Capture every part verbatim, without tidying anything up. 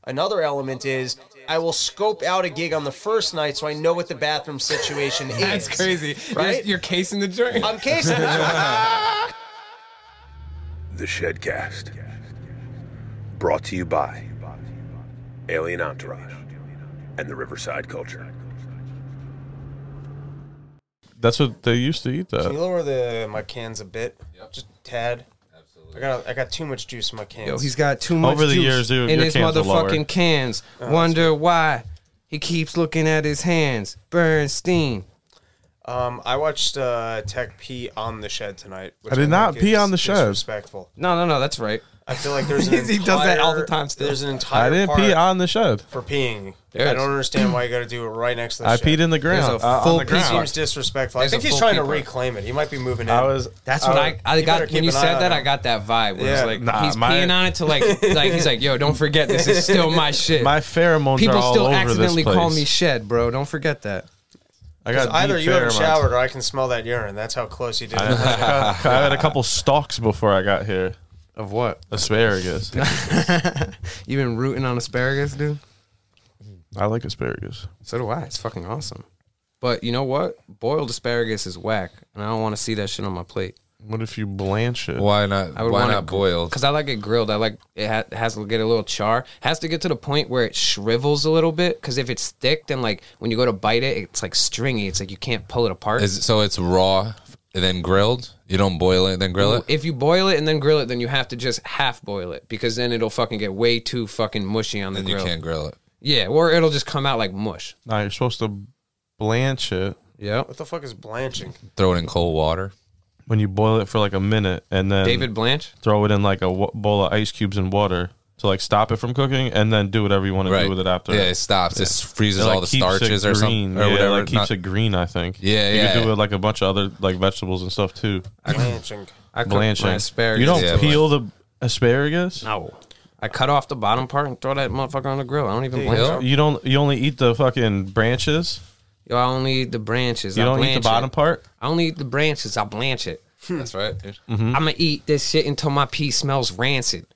Another element is I will scope out a gig on the first night so I know what the bathroom situation is. That's crazy. Right? You're, you're casing the joint. I'm casing the joint. The Shedcast. Brought to you by Alien Entourage and the Riverside Culture. That's what they used to eat. Can you That lower the my cans a bit? Yep. Just a tad. Absolutely. I got I got too much juice in my cans. Yo, he's got too much Over the juice years, your- in your his cans are lower. motherfucking cans. Wonder why he keeps looking at his hands. Bernstein. Um, I watched uh, Tech pee on the shed tonight. Which I did not think pee is on the shed. Disrespectful. No, no, no, that's right. I feel like there's an entire, He does that all the time still. There's an entire I didn't part pee on the shed. for peeing. There I is. don't understand why you got to do it right next to the I shed. peed in the ground. There's a uh, full on the pee ground. Seems disrespectful. I There's think a he's full trying to pee part. reclaim it. He might be moving in. I was. That's what I, I You better got. keep When you an eye said on that, him. I got that vibe. Where Yeah. it's like, Nah, he's my- peeing on it to like, like, he's like, yo, don't forget, this is still my shit. My pheromones People are all still over accidentally this place. call me shed, bro. Don't forget that. I got Either deep you haven't pheromones. showered or I can smell that urine. That's how close you did. I, it. I had a couple stalks before I got here. Of what? Asparagus. You been rooting on asparagus, dude? I like asparagus. So do I. It's fucking awesome. But you know what? Boiled asparagus is whack, and I don't want to see that shit on my plate. What if you blanch it? Why not? I would Why want not it boiled? Because I like it grilled. I like it, ha- it has to get a little char. It has to get to the point where it shrivels a little bit. Because if it's thick, then like when you go to bite it, it's like stringy. It's like you can't pull it apart. Is so it's raw and then grilled. You don't boil it, then grill it. If you boil it and then grill it, then you have to just half boil it because then it'll fucking get way too fucking mushy on the Then you grill. can't grill it. Yeah, or it'll just come out like mush. No, you're supposed to blanch it Yeah. What the fuck is blanching? Throw it in cold water. when you boil it for like a minute, and then David Blanche. throw it in like a w- bowl of ice cubes and water to like stop it from cooking, and then do whatever you want to Right. do with it after. Yeah, it stops. It freezes It, like, all the keeps it starches or green. something or yeah, whatever. It, like keeps Not- it green. I think. Yeah, you yeah. could do it with, like a bunch of other like vegetables and stuff too. Blanching. I cook Blanching. my asparagus. You don't Yeah, peel the asparagus. No. I cut off the bottom part and throw that motherfucker on the grill. I don't even There blanch you it. go. You don't. You only eat the fucking branches. Yo, I only eat the branches. You I don't eat the blanch bottom it. part. I only eat the branches. I blanch it. That's right. dude. I'm gonna eat this shit until my pee smells rancid.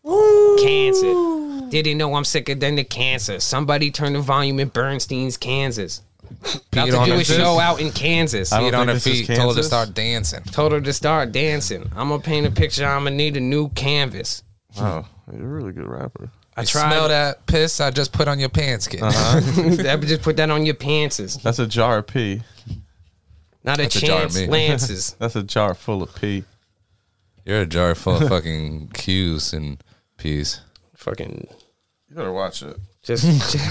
Cancer. Didn't know I'm sicker than the cancer. Somebody turn the volume in Bernstein's, Kansas. About Peed to on do her a show out in Kansas. I don't Feet on think her this is feet. Told her to Kansas. start dancing. Told her to start dancing. I'm gonna paint a picture. I'm gonna need a new canvas. Oh, you're a really good rapper. I You tried. smell that piss I just put on your pants, kid. I would just put that on your pantses. That's a jar of pee. Not a That's a jar of chance, meat. Lances. That's a jar full of pee. You're a jar full of fucking Q's and P's. Fucking You better watch it. just,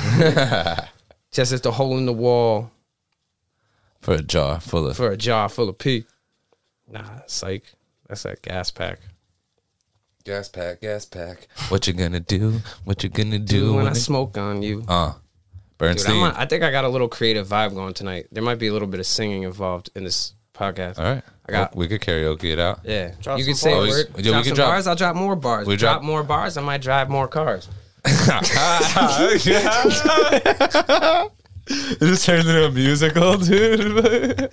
just as the hole in the wall For a jar full of. for a jar full of pee. Nah, psych. That's that gas pack. Gas pack, gas pack. What you gonna do? What you gonna do? Dude, when I it- smoke on you. Uh, Dude, Bernstein. I'm on- I think I got a little creative vibe going tonight. There might be a little bit of singing involved in this podcast. All right. I got- we could karaoke it out. Yeah. Drop you some could say a bars. word. Yeah, we drop could some drop- bars, I'll drop more bars. we drop, drop- more bars, I might drive more cars. It just turns into a musical, dude.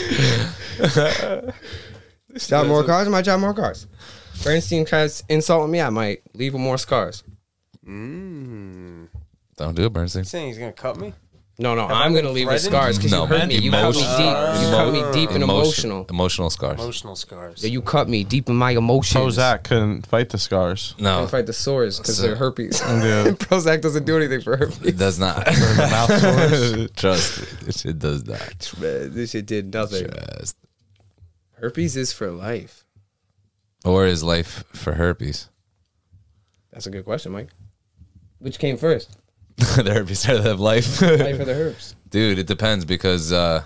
Drop more cars, I might drive more cars. Bernstein tries insulting me, I might leave with more scars. Mm. Don't do it, Bernstein. Saying he's gonna cut me? No, no, Have I I'm been gonna leave with threatened? scars because No, you hurt man. me. You cut me Emotion- deep. You cut me deep and Emotion- emotional. Emotional scars. Emotional scars. Yeah, you cut me deep in my emotions. Prozac couldn't fight the scars. Can't No, fight the sores because So- they're herpes. Yeah. Prozac doesn't do anything for herpes. it does not. Mouth sores. Trust me, this shit does not. This shit did nothing. Trust. Herpes is for life. Or is life for herpes? That's a good question, Mike. Which came first? The herpes started to have life. Life or the herpes? Dude, it depends because, uh,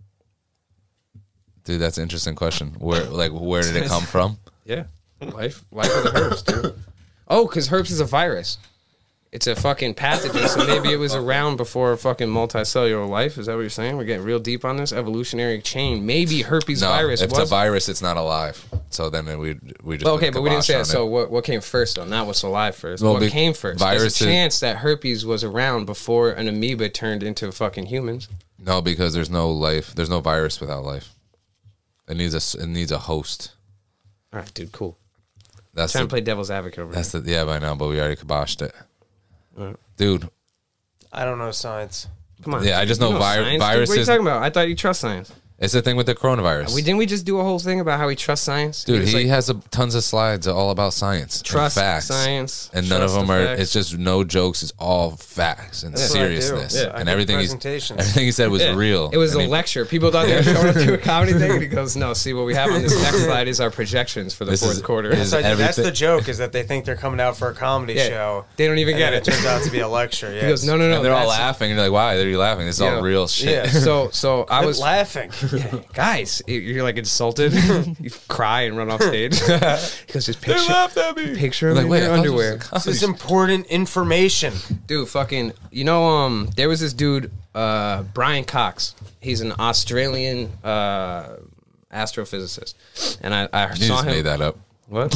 dude, that's an interesting question. Where, like, where did it come from? Yeah. Life, life or the herpes, dude. Oh, because herpes is a virus. It's a fucking pathogen, so maybe it was around before fucking multicellular life. Is that what you're saying? We're getting real deep on this evolutionary chain. Maybe herpes No, virus if was. it's a virus, it's not alive. So then we we just Well, put okay, but we didn't kibosh say on that. So it. what, what came first, though? Not what's alive first. Well, what be- came first? There's viruses- a chance that herpes was around before an amoeba turned into fucking humans. No, because there's no life. There's no virus without life. It needs a s- it needs a host. All right, dude, cool. That's Trying the, to play devil's advocate over that's here. the yeah by now, but we already kiboshed it. dude. I don't know science. Come on. Yeah, I just know, You vi- science, dude. viruses. What are you talking about? I thought you trust science. It's the thing with the coronavirus. We didn't we just do a whole thing about how he trusts science? Dude, was he like, has a, tons of slides all about science, trust and facts, science, and none of trust them the are. facts. It's just no jokes. It's all facts and That's what I do. seriousness, Yeah, I and give everything. He's, presentations. everything he said was Yeah. real. It was And a he- lecture. People thought they were showing up to a comedy thing, and he goes, "No, see what we have on this next slide is our projections for the This fourth is- quarter." is So I think that's everything- the joke, is that they think they're coming out for a comedy Yeah. show. They don't even And get then it. it turns out to be a lecture. Yeah. He goes, "No, no, no." and they're all that's- laughing, and you're like, "Why are you laughing? This is Yeah. all real shit." Yeah. So, so I Quit was laughing. guys, you're like insulted. You cry and run off stage. He goes, "Just They picture, laughed at me. picture him Like, in wait, your I thought this was underwear." a comedy This is important information. Dude, fucking, you know, um, there was this dude, uh, Brian Cox. He's an Australian uh, astrophysicist, and I, I You saw just him. made that up. What?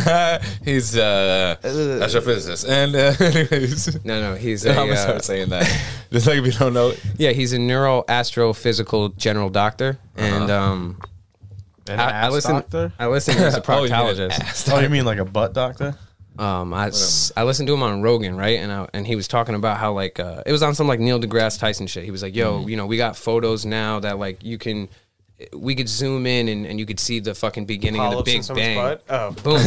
He's uh, astrophysicist, and uh, anyways, No, no, he's I'm a, gonna uh, start saying that. Just like if you don't know it. yeah, he's a neuroastrophysical general doctor, and um, An I, I ass listen. doctor? I listen. He's a Oh, you mean an proctologist. ass Oh, you mean like a butt doctor? Um, I, s- I listened to him on Rogan, right? And I, and he was talking about how like uh, it was on some like Neil deGrasse Tyson shit. He was like, "Yo, you know, we got photos now that like you can, we could zoom in and, and you could see the fucking beginning Polyps of the in Big someone's Bang." butt? Oh.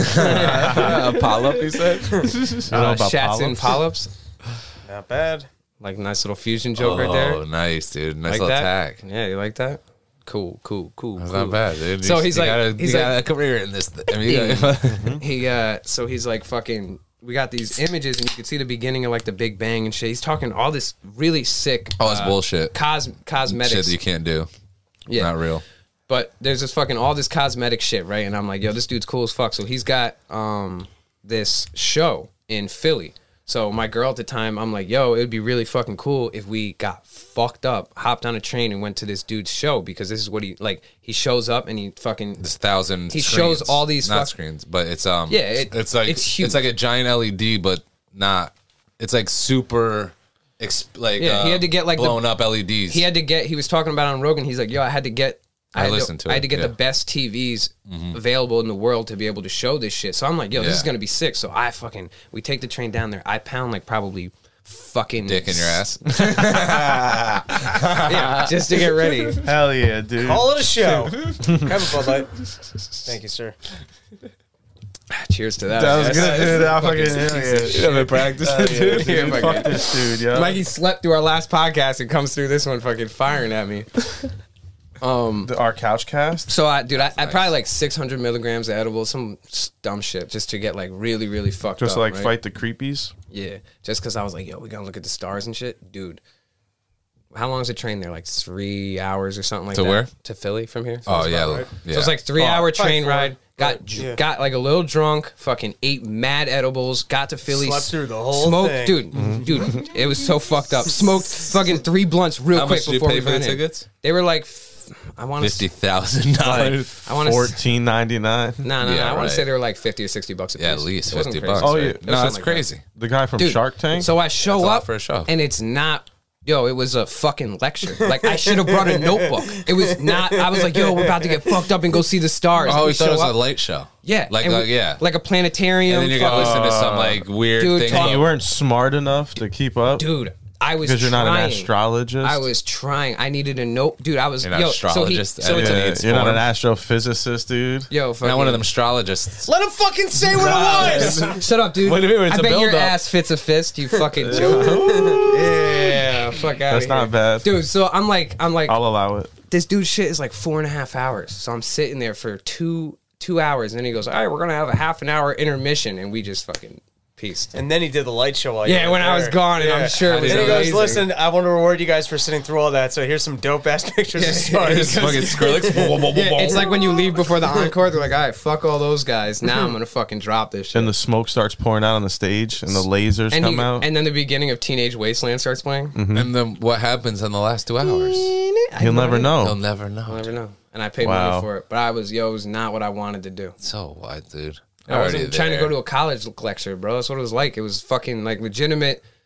Boom. A polyp, he said. You know uh, about shats and polyps? polyps. Not bad. Like nice little fusion joke Oh, right there. nice, dude. Nice Like little that. tag. Yeah, you like that? Cool, cool, cool. That's cool. not bad, dude. So You- he's you like- gotta, he's you like- got a career in this. Th- I mean, you got- he uh so he's like fucking we got these images and you can see the beginning of like the Big Bang and shit. He's talking all this really sick oh, it's uh, bullshit. cos cosmetics. Shit that you can't do. Yeah. Not real. But there's this fucking all this cosmetic shit, right? And I'm like, yo, this dude's cool as fuck. So he's got um this show in Philly. So my girl at the time, I'm like, yo, it would be really fucking cool if we got fucked up, hopped on a train and went to this dude's show, because this is what he like. He shows up and he fucking This thousand. He screens. shows all these not fuck- screens, but it's um. Yeah, it- it's like it's huge. it's like a giant L E D, but not. It's like super. Exp- like Yeah, he uh, had to get, like, the- blown up L E Ds. he had to get. He was talking about it on Rogan. He's like, yo, I had to get. I had listened to I had it, to get yeah. the best T Vs available in the world to be able to show this shit. So I'm like, yo, this is Yeah. gonna be sick. So I fucking we take the train down there. I pound like probably fucking dick in your ass. yeah, just to get ready. Hell yeah, dude. Call it a show. Have a Bud Light. Thank you, sir. Cheers to that. That was I guess. good, dude. I fucking, Fucking hell piece of yeah. You haven't practiced Hell it, yeah, dude. dude. Yeah, Fuck fucking- this dude, yo. Mikey slept through our last podcast and comes through this one fucking firing at me. Um, The- our couch cast. so I, dude, I, I probably like six hundred milligrams of edibles, some s- dumb shit, just to get like really, really fucked Just up. like right? fight the creepies. Yeah, just because I was like, yo, we gonna look at the stars and shit, dude. How long is the train there? Like three hours or something like To that. where? To Philly from here. Oh yeah, right. yeah. So it's like three Oh, hour probably train four. ride. Got Right, dr- yeah. got like a little drunk. Fucking ate mad edibles. Got to Philly. Slept through the whole smoked, thing. dude. Dude, it was so fucked up. Smoked fucking three blunts real How quick much did you before pay we for the went in. tickets? They were like, f- I want to. Fifty thousand dollars. I want to. Fourteen ninety nine. No, no, no. Yeah, I want right. to say they were like fifty or sixty bucks a piece. Yeah, at least It wasn't fifty crazy. bucks. Oh, yeah. right? It was No, something that's like that. crazy. The guy from Dude, Shark Tank. So I show That's a lot up for a show. and it's not. Yo, it was a fucking lecture. Like I should have brought a notebook. It was not. I was like, yo, we're about to get fucked up and go see the stars. And Oh, we we thought it show was up. a late show. Yeah, like and uh, we- yeah. like a planetarium. and then you're gonna fucking- listen to some like weird Dude, thing. talk- you weren't smart enough to keep up dude. I was because you're not an trying. astrologist. I was trying. I needed a note, dude. I was You're not yo. an astrologist. So, he, so it's Yeah. a, Yeah, It's you're not an form. astrophysicist, dude. yo, fucking, Not one of them astrologists. Let him fucking say what it was. Shut up, dude. What do you mean? It's I a bet your build-up. ass fits a fist. You fucking joke. yeah, fuck out. That's not bad. dude. So I'm like, I'm like, I'll allow it. this dude's shit is like four and a half hours. So I'm sitting there for two two hours, and then he goes, all right, we're gonna have a half an hour intermission, and we just fucking pieced. And then he did the light show while you Yeah, were when I was there. gone, and I'm sure it was And he goes, amazing. listen, I want to reward you guys for sitting through all that. So here's some dope ass pictures of stars. Fucking Skrillex. Yeah, it's like when you leave before the encore, they're like, all right, fuck all those guys. Now I'm gonna fucking drop this shit. And the smoke starts pouring out on the stage, and the lasers And, come he- out. and then the beginning of Teenage Wasteland starts playing. And then what happens in the last two hours? You'll never know. You'll never know. I'll never know. And I paid Wow. money for it, but I was yo, it was not what I wanted to do. So what, dude? I wasn't Already trying to there. go to a college lecture, bro. That's what it was like. It was fucking like legitimate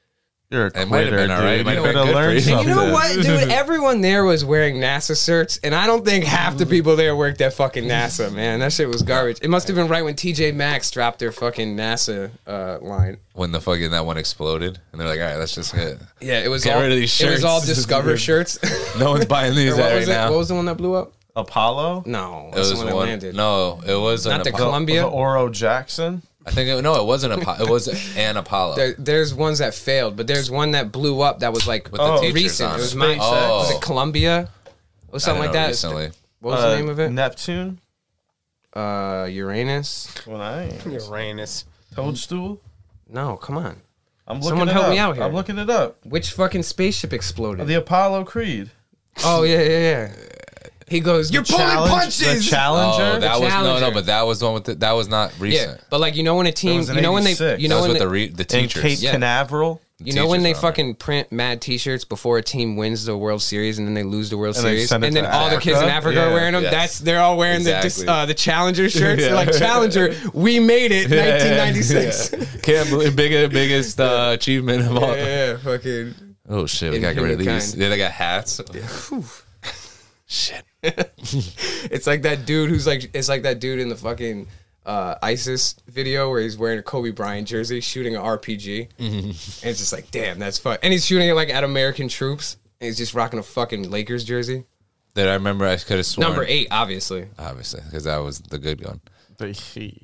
You're a It might have quitter, been all right. It dude. might You have been better good for learn you. something. You know what, dude? Everyone there was wearing NASA shirts, and I don't think half the people there worked at fucking NASA, man. That shit was garbage. It must have been right when T J Maxx dropped their fucking NASA uh, line. When the fucking that one exploded, and they're like, all right, let's just get. Yeah, it was Get all, rid of these It was all shirts. Discover shirts. No one's buying these Or what right was it? now. What was the one that blew up? Apollo? No, It that's was the one that one. landed. No, it was Not an the Apollo. Columbia. The Oro Jackson? I think it, no, it wasn't Apollo. It was an Apollo. There, there's ones that failed, but there's one that blew up that was like With the oh, teachers recent. on It was it. my, Oh. was it Columbia? Or something I like don't know, that. recently. What was Uh, the name of it? Neptune? Uh, Uranus. Well, I ain't. Uranus. Toadstool? No, come on. I'm looking Someone it help up. me out here. I'm looking it up. Which fucking spaceship exploded? The Apollo Creed. Oh yeah, yeah, yeah. He goes, "You're pulling Challenge- punches." The Challenger? Oh, that was no, Challenger. no, but that was the one with the, that was not yeah, recent. but like you know when a team, was in you know when they, eighty-six. you That know was when with they, the re, the In teachers. Cape Yeah. Canaveral? you know when teachers they were on fucking print mad T-shirts before a team wins the World Series and then they lose the World And they Series, send it and then to all the kids in Africa? Africa are Yeah. wearing them. Yes. That's they're all wearing the Exactly. dis, uh, the Challenger shirts. Yeah. They're like Challenger, we made it, nineteen ninety-six. Can't believe biggest biggest uh, achievement of all. Yeah, fucking. Oh shit, we In gotta get rid of these. humankind. Yeah, they got hats. Shit. It's like that dude who's like, it's like that dude in the fucking uh, ISIS video where he's wearing a Kobe Bryant jersey shooting an R P G. Mm-hmm. And it's just like, damn, that's fun. And he's shooting it like at American troops. And he's just rocking a fucking Lakers jersey. That I remember. I could have sworn. Number eight, obviously. obviously, because that was the good one. The,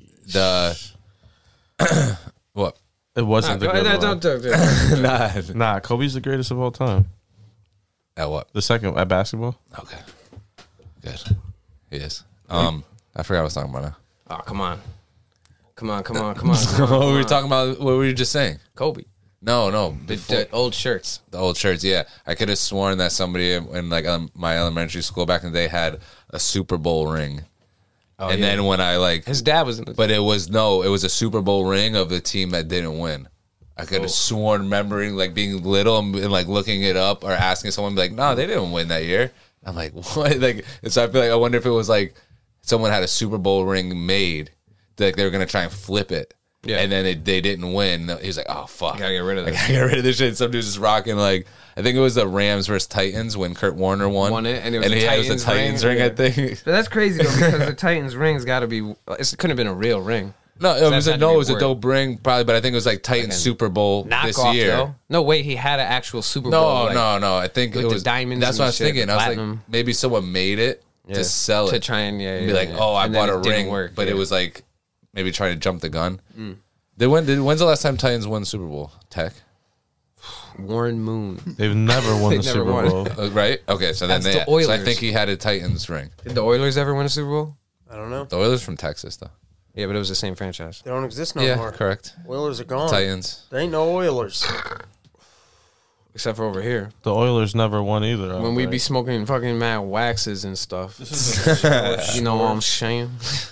The what? it wasn't Nah, the good don't- one. don't- don't- Nah. Nah, Kobe's the greatest of all time. At what? The second at basketball. Okay. Good. He is. Um, I forgot what I was talking about now. Oh, come on. Come on, come on, come on. Come on, What come were we on. talking about? What were you just saying? Kobe. No, no. The, Before, the old shirts. the old shirts, yeah. I could have sworn that somebody in, in like um, my elementary school back in the day had a Super Bowl ring. Oh, and yeah. then when I like, His dad was in the. but it was no, it was a Super Bowl ring of the team that didn't win. I could have sworn, remembering like being little and, and like looking it up or asking someone, be like, no, they didn't win that year. I'm like, what? Like, and so I feel like I wonder if it was like someone had a Super Bowl ring made, like they were gonna try and flip it. Yeah. And then it, they didn't win. He was like, "Oh fuck, Gotta get rid of I this. gotta get rid of this shit." Some dude's just rocking like I think it was the Rams versus Titans when Kurt Warner won. Won it, and it was a he- Titans was the Titans ring. ring. I think. But that's crazy though, because the Titans ring's got to be. It couldn't have been a real ring. No, it That was a, had to no, be it was a word. dope ring probably, but I think it was like Titans Super Bowl this Knockoff year. though. No, wait, he had an actual Super Bowl. No, like, no, no. I think with it the was diamonds That's and what I was shit, thinking. the I was like, platinum. maybe someone made it yeah, to sell it, to try and yeah, be yeah, like, yeah. oh, I And then bought a it didn't ring, work, but yeah. it was like maybe trying to jump the gun. They went. Did, when's the last time Titans won the Super Bowl? Tech, Warren Moon. They've never won They the never Super won. Bowl. Uh, right? Okay, so then That's they. the Oilers. So I think he had a Titans ring. Did the Oilers ever win a Super Bowl? I don't know. The Oilers from Texas, though. Yeah, but it was the same franchise. They don't exist no yeah, more. correct. Oilers are gone. Titans. There ain't no Oilers. Except for over here. The Oilers never won either. I When we think. be smoking fucking mad waxes and stuff. You know what I'm saying?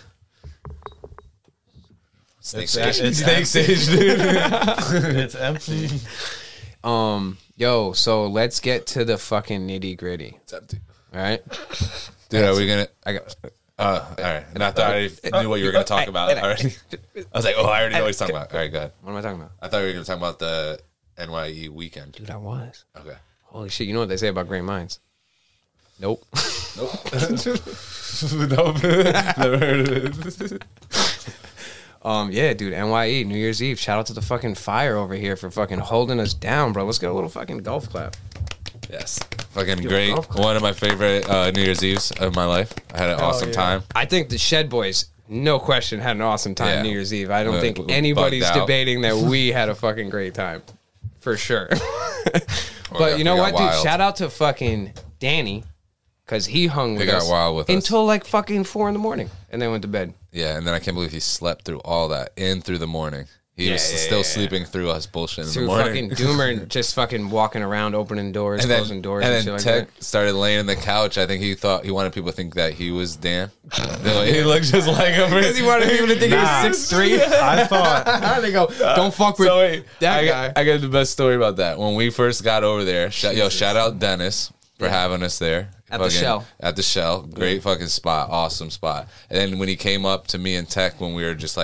Snake It's, Sage. it's, Snake Sage, dude. it's empty. Um, yo, so let's get to the fucking nitty gritty. It's empty. All right? Dude, are we gonna? I got. Uh, all right. And I thought I already knew what you were gonna talk about already. I was like, oh, I already know what he's talking about. All right, go ahead. What am I talking about? I thought we were gonna talk about the N Y E weekend. Dude, I was. Okay. Holy shit, you know what they say about great minds? Nope. Nope. nope. Never heard of it. Um, yeah, dude, N Y E, New Year's Eve. Shout out to the fucking fire over here for fucking holding us down, bro. Let's get a little fucking golf clap. Yes. Fucking great. golf club. One of my favorite uh, New Year's Eves of my life. I had an awesome yeah. time. I think the Shed Boys, no question, had an awesome time Yeah. New Year's Eve. I don't Uh, think we- we anybody's bugged out. debating that we had a fucking great time. For sure. Oh, But yeah, you know we what, got dude? wild. Shout out to fucking Danny. Because he hung with got us wild with us. until like fucking four in the morning. And then went to bed. Yeah, and then I can't believe he slept through all that in through the morning. He Yeah, was yeah, still yeah, sleeping through us bullshit in Through the morning. fucking Doomer just fucking walking around, opening doors, and then, closing doors, and and, then shit like Tech that. started laying in the couch. I think he thought he wanted people to think that he was Dan. he looked just like him. Because he wanted people to think he was six three. I thought They go, don't fuck with So wait, that I, guy. got, I got the best story about that. When we first got over there, sh- yo, shout out Dennis for having us there. At the Shell. At the Shell. Great fucking spot. Awesome spot. And then when he came up to me and Tech when we were just like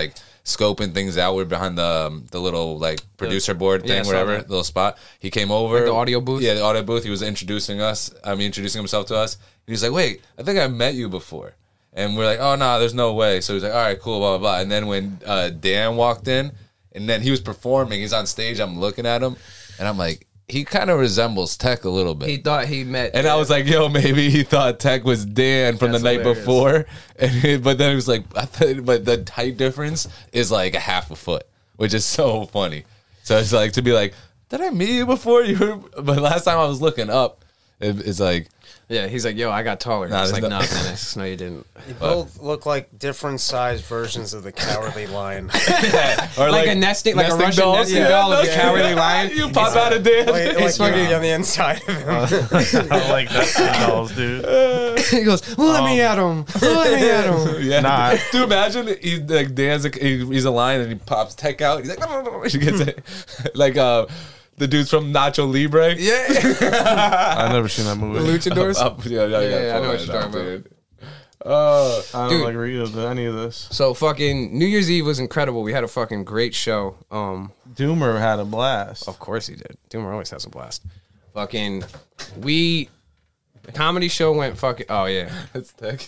scoping things out. We're behind the um, the little like producer board Yeah, I thing, saw whatever, that. little spot. He came over, Like the audio booth? Yeah, the audio booth. He was introducing us. I mean, introducing himself to us. And he's like, "Wait, I think I met you before." And we're like, "Oh no, there's no way." So he's like, "All right, cool, blah blah blah." And then when uh, Dan walked in, and then he was performing, he's on stage. I'm looking at him, and I'm like, he kind of resembles Tech a little bit. He thought he met. And I was like, yo, maybe he thought Tech was Dan from That's the night hilarious. before. And he- but then he was like, I thought, but the height difference is like a half a foot, which is so funny. So it's like to be like, did I meet you before? You were, but last time I was looking up, it, it's like, yeah, he's like, yo, I got taller. Nah, I was there's like, no- no, Dennis, no, you didn't. You both look like different sized versions of the Cowardly Lion. or Like a nesting- like a nesting Russian dolls. nesting doll of the Cowardly Lion. You pop out of Dan. like like fucking- you'd be on the inside of him. I like that dolls, dude. He goes, let me at him. Let me at him. Yeah. Nah. Dude, imagine he like Dan's a, he, he's a lion and he pops Tech out. He's like, he gets it. Like uh, the dudes from Nacho Libre. Yeah. I've never seen that movie. Luchadors. Up, yeah, yeah, Yeah, yeah, I know what pull you're that talking up, about. dude. Oh, I don't Dude. like read of any of this. So fucking New Year's Eve was incredible. We had a fucking great show. Um, Doomer had a blast. of course he did. Doomer always has a blast. Fucking, we, the comedy show went fucking. Oh yeah. that's Tech.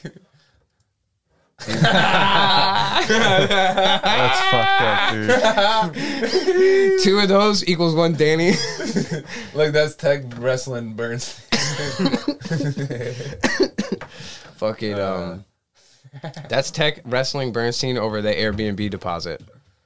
That's fucked up, dude. Two of those equals one Danny. Like that's Tech wrestling Burns. Fucking um, that's Tech wrestling Bernstein over the Airbnb deposit.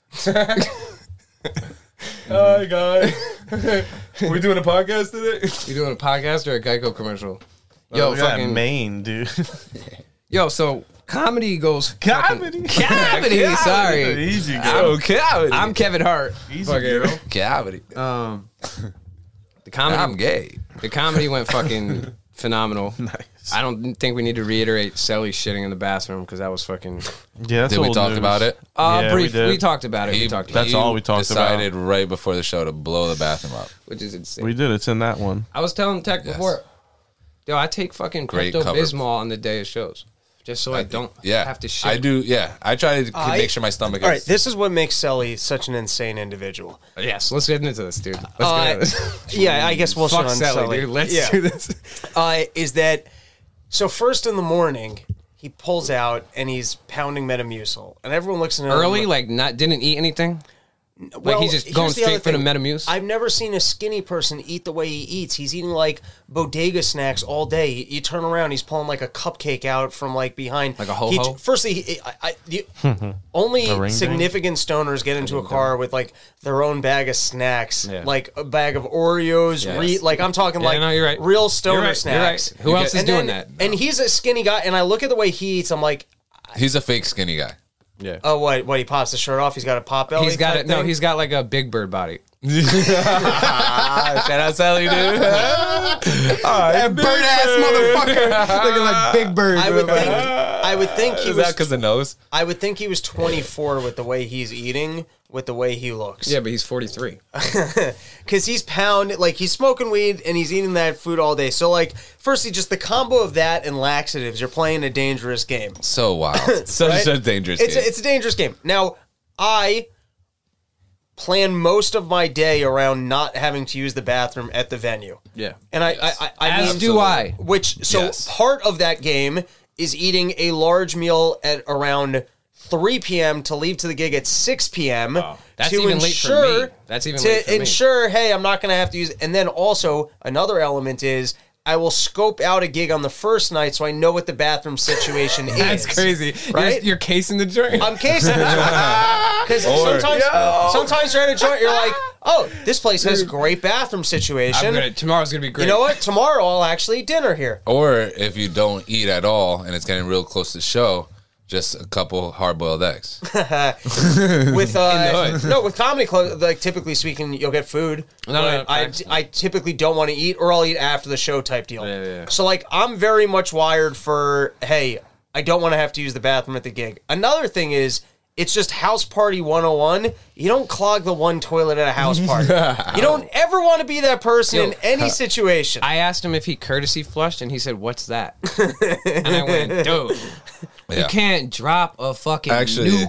Oh my god. We doing a podcast today? You doing a podcast or a Geico commercial? Yo, Yo, that fucking Maine, dude. yo. So comedy goes Comedy. fucking- comedy. Sorry, Easy, girl. Oh, cavity. I'm Kevin Hart. Easy, Fucking- girl. cavity. Um, the comedy. I'm gay. The comedy went fucking phenomenal. Nice. I don't think we need to reiterate Selly shitting in the bathroom because that was fucking. Yeah, that's Did we old talk news. about it? Uh, Yeah, brief. we We, did. talked about it. we talked about That's all we talked about. Decided right before the show to blow the bathroom up. it, which is insane. We did. It's in that one. I was telling Tech Yes. before. Yo, I take fucking Great Pepto cover. Bismol on the day of shows, just so I, don't Yeah, have to shit. I do. Yeah, I try to I- make sure my stomach. All right, is, this is what makes Sully such an insane individual. Yes, let's get into this, dude. Let's Uh, get into this. yeah, I guess we'll shit Fuck on Selly, Sully. dude. Let's Yeah. do this. uh, is that so? First in the morning, he pulls out and he's pounding Metamucil, and everyone looks at him Early, like not didn't eat anything. Well, he's just here's going the straight other for the thing. Metamucil? I've never seen a skinny person eat the way he eats. He's eating like bodega snacks all day. You, you turn around, he's pulling like a cupcake out from like behind, Like a ho-ho? He- Firstly, he, I, I, the, only ring significant stoners get into a car with like their own bag of snacks, Yeah. like a bag of Oreos. Yes. Re, like I'm talking Yeah, like no, you're right. real stoner You're right, you're snacks. right. Who else is And doing then- that? And he's a skinny guy, and I look at the way he eats. I'm like, he's a fake skinny guy. Yeah. oh, what? What? He pops the shirt off. He's got a pop belly. He's got type it. No, thing? he's got like a Big Bird body. Shout out Sally, dude. That bird ass motherfucker, looking like Big Bird. I would think. I would think he Is was. that because the nose? I would think he was twenty-four with the way he's eating, with the way he looks. Yeah, but he's forty-three. Because he's pound, like he's smoking weed and he's eating that food all day. So, like, firstly, just the combo of that and laxatives, you're playing a dangerous game. So wild. Such Right? a dangerous It's game. a, it's a dangerous game. Now, I plan most of my day around not having to use the bathroom at the venue. Yeah. And I, I, I, I As mean, do I. Which so Yes. part of that game is eating a large meal at around three p.m. to leave to the gig at six p.m. That's to even late for ensure me. That's even to late for me. ensure, hey, I'm not going to have to use it. And then also another element is I will scope out a gig on the first night so I know what the bathroom situation is. That's crazy. Right? You're, you're casing the joint. I'm casing the joint. Because sometimes, sometimes you're at a joint, you're like, oh, this place has a great bathroom situation. I'm gonna, tomorrow's gonna be great. You know what? Tomorrow I'll actually eat dinner here. Or if you don't eat at all and it's getting real close to the show, just a couple hard boiled eggs. With uh, hood. no, with comedy club, like typically speaking, you'll get food. No, no, but no, I, facts. I typically don't want to eat, or I'll eat after the show type deal. Yeah, yeah, yeah. So like, I'm very much wired for, hey, I don't want to have to use the bathroom at the gig. Another thing is, it's just house party one oh one. You don't clog the one toilet at a house party. You don't ever want to be that person Yo, in any situation. I asked him if he courtesy flushed, and he said, "What's that?" And I went, "Dude, you Yeah. can't drop a fucking Actually- nuke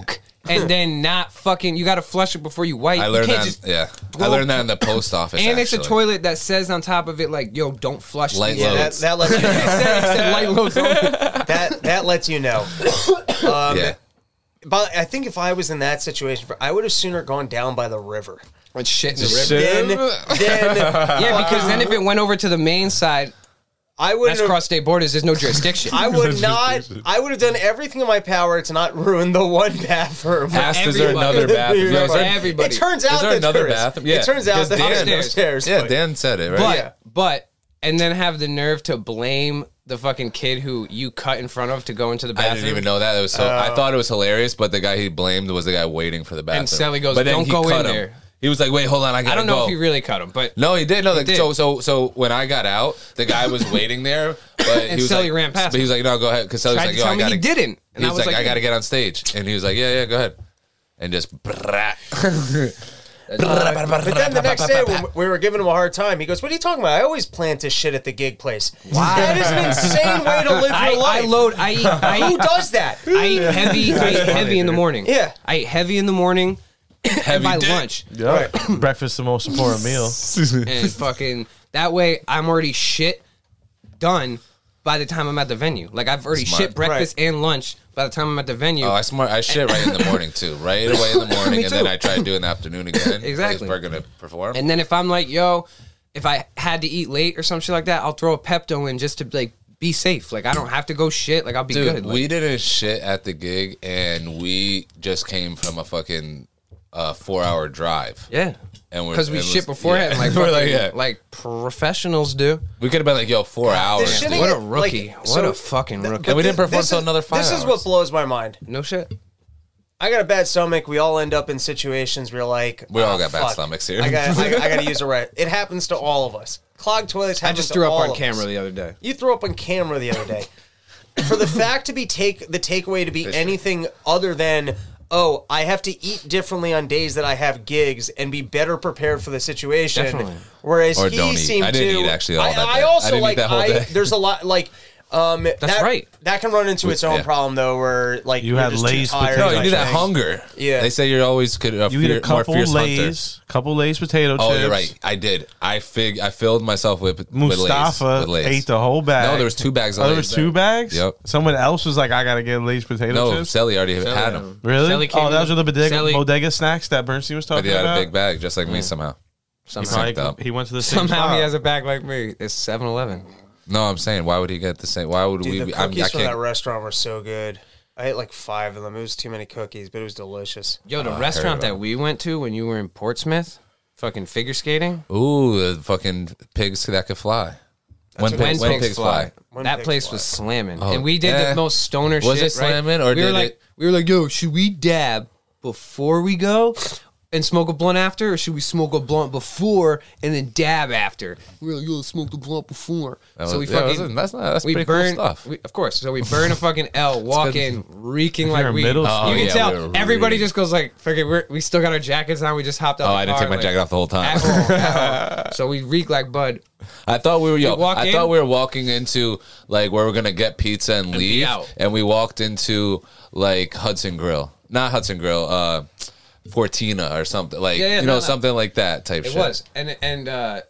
and then not fucking. You got to flush it before you wipe. I You learned can't that. just- Yeah, I learned that in the post office. and it's a actually. toilet that says on top of it like, "Yo, don't flush." Light these." Yeah, that, loads. that lets you It know. said, it said light loads only. that that lets you know. Um, Yeah, But I think if I was in that situation, I would have sooner gone down by the river. And shit in the Just river. shit. Then, then Yeah, because then if it went over to the main side, I would that's cross state borders. There's no jurisdiction. I would not. I would have done everything in my power to not ruin the one bathroom. Asked, is there everybody. another bathroom? Yeah, Is there- everybody. It turns out Is there that another there is. bathroom? Yeah, It turns out because that Dan- there's no stairs. Yeah, but- Dan said it right. But Yeah. but and then have the nerve to blame the fucking kid who you cut in front of to go into the I bathroom. didn't even know that. It was so. I thought it was hilarious, but the guy he blamed was the guy waiting for the bathroom. Sally goes, but then "Don't he go cut in him. there." He was like, "Wait, hold on, I gotta I don't know go." if he really cut him, but No, he did. No, like, did. so so so when I got out, the guy was waiting there, but he was Sally like, ran past But he was like, "No, go ahead," because Sally was tried like, to "Yo, tell I me gotta." he didn't, and He I was was like, like, "I gotta get on stage," and he was like, "Yeah, yeah, go ahead," and just. Brat. But then the next day, when we were giving him a hard time, he goes, "What are you talking about? I always plan to shit at the gig place. That is an insane way to live I, your I life. load. I eat. I Who eat, does that? I eat heavy. I eat heavy in the morning. Yeah. I eat heavy in the morning. Heavy by dick. lunch, Yeah. Breakfast the most important meal. and fucking that way, I'm already shit done by the time I'm at the venue. Like I've already Smart. shit breakfast and lunch by the time I'm at the venue. Oh, I smart. I shit right in the morning too. Right away in the morning, Me and then too. I try to do it in the afternoon again. Exactly. If we're gonna perform. And then if I'm like, yo, if I had to eat late or some shit like that, I'll throw a Pepto in just to like be safe. Like I don't have to go shit. Like I'll be Dude, good. Like, we didn't shit at the gig, and we just came from a fucking uh, four-hour drive. yeah. And we're- Because we it shit was- beforehand, yeah. like We're fucking, like, yeah. like professionals do. We could have been like, "Yo, four hours." shitting dude. What a it, rookie! like, what so- a fucking rookie! And we didn't This- perform this until is- another five This is hours. what blows my mind. No shit. I got a bad stomach. We all end up in situations where you're like, We all "Oh, got bad fuck. stomachs here." I got, I, I got to use a right. It happens to all of us. Clogged toilets. I happens just to threw up all on of camera us. the other day. You threw up on camera the other day. For the fact to be take the takeaway to be anything other than, oh, I have to eat differently on days that I have gigs and be better prepared for the situation. Definitely. Whereas Or he don't eat. seemed I didn't to. eat actually all I, that I day. also I didn't eat like. that whole I, day. there's a lot like. Um, That's that, right. That can run into its own yeah. problem though, where like You you're had just too Lay's tired, potato No, you like, do that thing. hunger. Yeah. They say you're always could a You fear, eat a couple more fierce hunter. Lay's, couple Lay's potato chips. Oh, you're right. I did. I fig. I filled myself with with Lay's. Mustafa With Lay's. ate the whole bag. No, there was two bags of Oh, there Lay's was two bags? Yep. Someone else was like, I got to get Lay's potato No, chips? Sally already had them, Really? Sally came Oh, to those the- are the bodega, Sally- bodega snacks that Bernstein was but talking he had about? a big bag, just like me somehow. Somehow, Probably- synced up. he went to the same somehow spot. he has a bag like me. It's seven eleven. No, I'm saying, why would he get the same? Why would Dude, we? the Be, I'm, cookies I from that can't. restaurant were so good. I ate like five of them. It was too many cookies, but it was delicious. Yo, the Oh, I restaurant heard about that we went to when you were in Portsmouth, fucking figure skating. Ooh, the fucking pigs that could fly. When, what pigs, it when was. pigs fly. When that pigs place fly. was slamming, Oh, and we did eh. the most stoner Was shit. it right? slamming, or we were did like, it- we were like, yo, should we dab before we go and smoke a blunt after, or should we smoke a blunt before and then dab after? We were like, yo, smoke the blunt before. That so was- we yeah, fucking that's- that's not- that's we pretty cool burn stuff. We, of course, so we burn a fucking L, walk in reeking like in we. middle You school. Oh, can yeah, tell we were everybody really- just goes like, fucking, we're, we still got our jackets on. We just hopped out. Oh, the I didn't car, take my like, jacket off the whole time. at home, at home. So we reek like Bud. I thought we were yo. We walk I in- thought we were walking into like where we're gonna get pizza and be leave, out. and we walked into like Hudson Grill, not Hudson Grill, uh, Fortina or something like Yeah, yeah, you no, know no. something like that type. It shit. was, and and uh,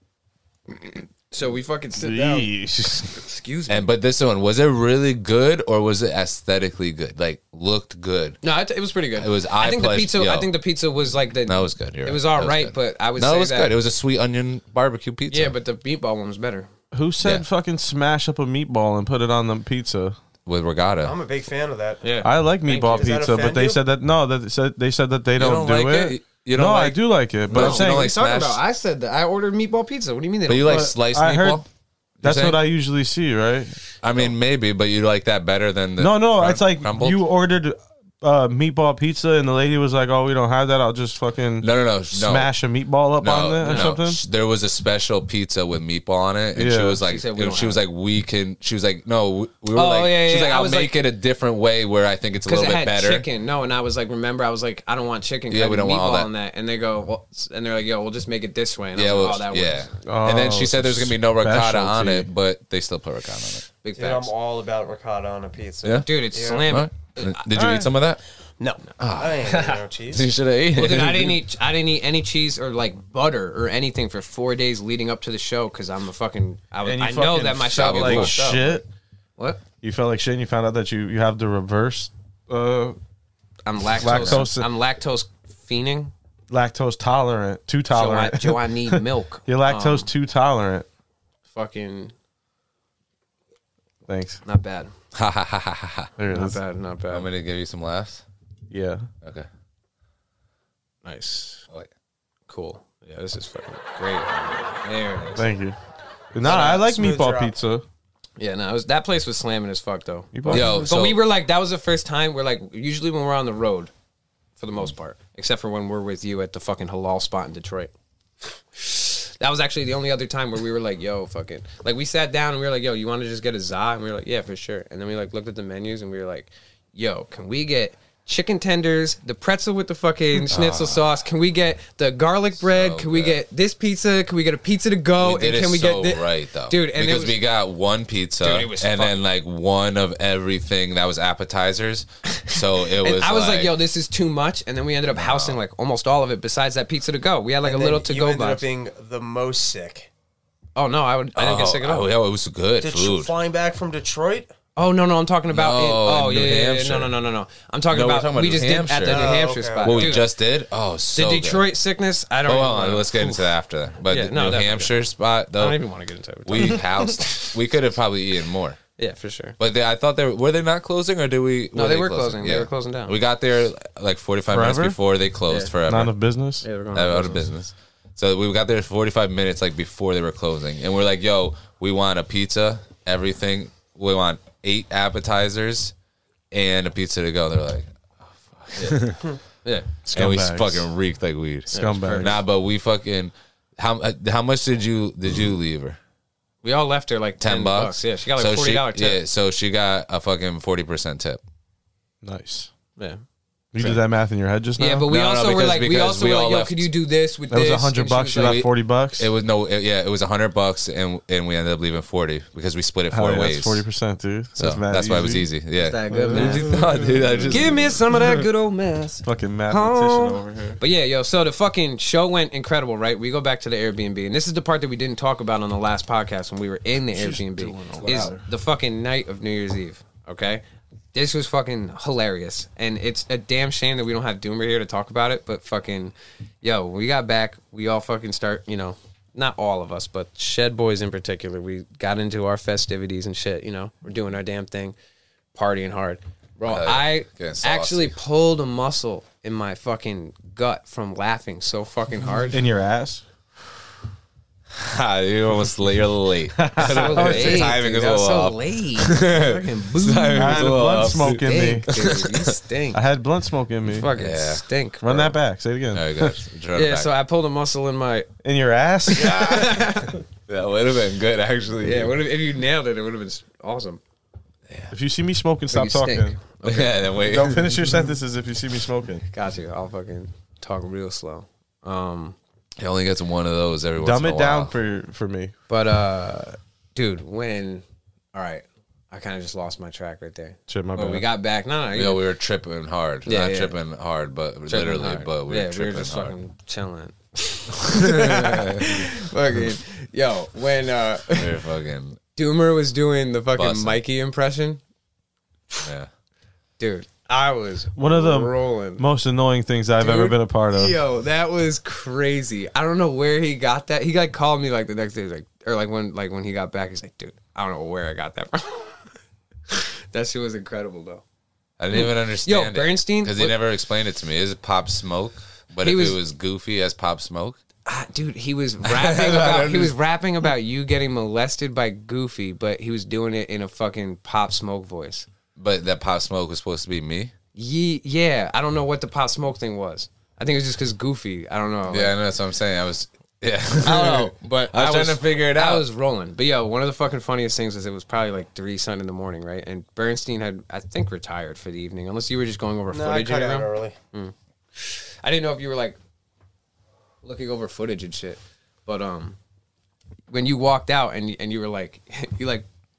so we fucking sit down. Yeesh. Excuse me. And but this one, was it really good or was it aesthetically good? Like looked good. No, it, it was pretty good. It was I think the eye-pleasure- pizza. yo. I think the pizza was like the. No, it was good. You're It right. was all That right, good. but I would no, say it was that, good. It was a sweet onion barbecue pizza. yeah, but the meatball one was better. Who said Yeah. fucking smash up a meatball and put it on the pizza? with regatta. I'm a big fan of that. Yeah, I like Thank meatball you. Does that pizza, but offend they you? said that no, that said they said that they don't, don't do like it. it? You don't no, I like- do like it, but No, I'm you saying don't like talking smashed- about? I said that I ordered meatball pizza. What do you mean? They But don't you like but sliced I meatball? heard that's saying? what I usually see, right? I mean, maybe, but you like that better than the No, no, crum- it's like crumbled? you ordered uh, meatball pizza, and the lady was like, "Oh, we don't have that. I'll just fucking No, no, no, no. smash a meatball up on it or no. something." Sh- There was a special pizza with meatball on it, and she Yeah. was like, She said we she, don't have was like, we can. She was like, no, we we were Oh, like, yeah, she's yeah, like, I I'll was make like- it a different way where I think it's a Because little it bit had better. chicken. No, and I was like, remember, I was like, I don't want chicken. 'cause Yeah, I we have don't want all meatball that. in that. And they go, well, and they're like, yo, we'll just make it this way. And Yeah, I was well, like, oh, that yeah. works. and then Oh, she said it's there's gonna be no ricotta on specialty. it, but they still put ricotta on it. Big Dude, I'm facts. all about ricotta on a pizza. Yeah. Dude, it's Yeah. slamming. What? Did you Alright. eat some of that? No, I ain't having no cheese. You should have eaten. Well, dude, I didn't eat. I didn't eat any cheese or like butter or anything for four days leading up to the show because I'm a fucking. I, was, And you I know fucking that my shot felt was like fucked up. shit. What? You felt like shit, and you found out that you you have the reverse uh, I'm lactose. Lactose- I'm lactose fiending. lactose tolerant, too So I, tolerant. Joe, I need milk. You're lactose Um, too tolerant. fucking Thanks. not bad. Ha ha ha ha ha. There it Not is. bad. Not bad. I'm gonna give you some laughs. Yeah. Okay. Nice. Oh, wait. Cool. Yeah, this is fucking great. There it is. Thank you. Nah, I like Smooth meatball drop. pizza. Yeah, no, it was, that place was slamming as fuck though. Meatball Yo, But so we were like, that was the first time we're like, usually when we're on the road, for the most part, except for when we're with you at the fucking halal spot in Detroit. That was actually the only other time where we were like, yo, fucking, like we sat down and we were like, yo, you want to just get a za? And we were like, yeah, for sure. And then we like looked at the menus and we were like, yo, can we get chicken tenders, the pretzel with the fucking schnitzel sauce? Can we get the garlic bread? So can we good. get this pizza? Can we get a pizza to go? we did and can it we so get thi- right though, dude? And it because was, we got one pizza Dude, it was and fuck- then like one of everything that was appetizers. So it and was. I was like, like, yo, this is too much. And then we ended up housing like almost all of it besides that pizza to go. We had like And a little then to you go ended up box. being the most sick. Oh no, I would. I didn't get oh, sick at all. oh, yeah, it was good Did you food. flying back from Detroit? Oh no, no, I'm talking about. No, in, oh in yeah, New yeah, yeah, Hampshire. no, no, no, no, no. I'm talking No, we're about. talking about we New just did at the Hampshire. New Oh, Hampshire okay. spot. What we Dude, just did? Oh, so the good. Detroit sickness. I don't. Oh, even hold on, know. let's get into that after that. But Yeah, the no, New definitely. Hampshire spot I though, don't even want to get into it. we housed. We could have probably eaten more. Yeah, for sure. But they, I thought they were, were they not closing or did we? No, they were closing. They were closing down. We got there like forty-five Forever? minutes before they closed Yeah. forever. None of business. Yeah, we're going out of business. So we got there forty-five minutes like before they were closing, and we're like, "Yo, we want a pizza, everything. We want eight appetizers and a pizza to go." They're like, Yeah. and we Scumbags. fucking reeked like weed. Scumbags. Nah, but we fucking how uh, how much did you did you leave her? We all left her like ten, Ten bucks. Yeah, she got like So forty dollar she- tip. Yeah, so she got a fucking forty percent tip. Nice. Yeah. You did that math in your head just now? Yeah, but we No, no, also were because- like, we because also we were all like, yo, left. could you do this with that was this? a hundred And she bucks. was You like, got forty bucks. It was no, it, yeah, it was a hundred bucks, and and we ended up leaving forty because we split it Hell four yeah, ways. that's forty percent, dude. So That's, mad that's why it was easy. Yeah, that good, What did man. you thought, dude? I just Give me some of that good old mess. Fucking mathematician Oh. over here. But yeah, yo, so the fucking show went incredible, right? We go back to the Airbnb, and this is the part that we didn't talk about on the last podcast when we were in the Airbnb. Is the fucking night of New Year's Eve, okay? This was fucking hilarious, and it's a damn shame that we don't have Doomer here to talk about it. But fucking, yo, when we got back, we all fucking start, you know, not all of us, but Shed Boys in particular. We got into our festivities and shit. You know, we're doing our damn thing, partying hard, bro. Uh, I getting saucy. actually pulled a muscle in my fucking gut from laughing so fucking hard. In your ass? Ah, you almost late. You're late. So late, Your timing dude. is a That was little so off. late. Fucking boo. Timing I is had a a little blunt off. smoke in me. Stink, dude. You stink. I had blunt smoke in me. Fucking Yeah. stink. Run bro. that back. Say it again. There you go. Turn it Yeah, back. so I pulled a muscle in my. In your ass? that would have been good, actually. Yeah, what if, if you nailed it, it would have been awesome. If you see me smoking, stop you stink. talking. Yeah. Then wait. Don't finish your sentences if you see me smoking. Got you. I'll fucking talk real slow. Um, He only gets one of those every once Dumb in it a down while. for for me. but uh, dude, when all right, I kind of just lost my track right there. Shit, my When bad. we got back, no, no, You know, we were tripping hard. Yeah, Not yeah. tripping hard, but tripping literally, hard. but we yeah, were we tripping were just hard. fucking chilling. fucking yo, when uh, We were fucking, Doomer was doing the fucking Bussin'. Mikey impression, yeah. dude, I was One of the rolling. most annoying things I've ever Dude, been a part of. Yo, that was crazy. I don't know where he got that. He like called me like the next day, he's like, or like when like when he got back, he's like, dude, I don't know where I got that from. That shit was incredible though. I didn't even understand it. Bernstein, Because he what- never explained it to me. Is it Pop Smoke? But He if was- it was goofy as Pop Smoke? Ah, dude, he was rapping about he was rapping about you getting molested by Goofy, but he was doing it in a fucking Pop Smoke voice. But that Pop Smoke was supposed to be me? Ye- yeah, I don't know what the Pop Smoke thing was. I think it was just because Goofy. I don't know. Yeah, I know. That's what I'm saying. I was, yeah. I don't know, but I was trying to figure it I out. was rolling. But yo, one of the fucking funniest things was it was probably like three something in the morning, right? And Bernstein had, I think, retired for the evening, unless you were just going over No, I footage. cut in your out room. early. I didn't know if you were like looking over footage and shit. But um, when you walked out and and you were like, you like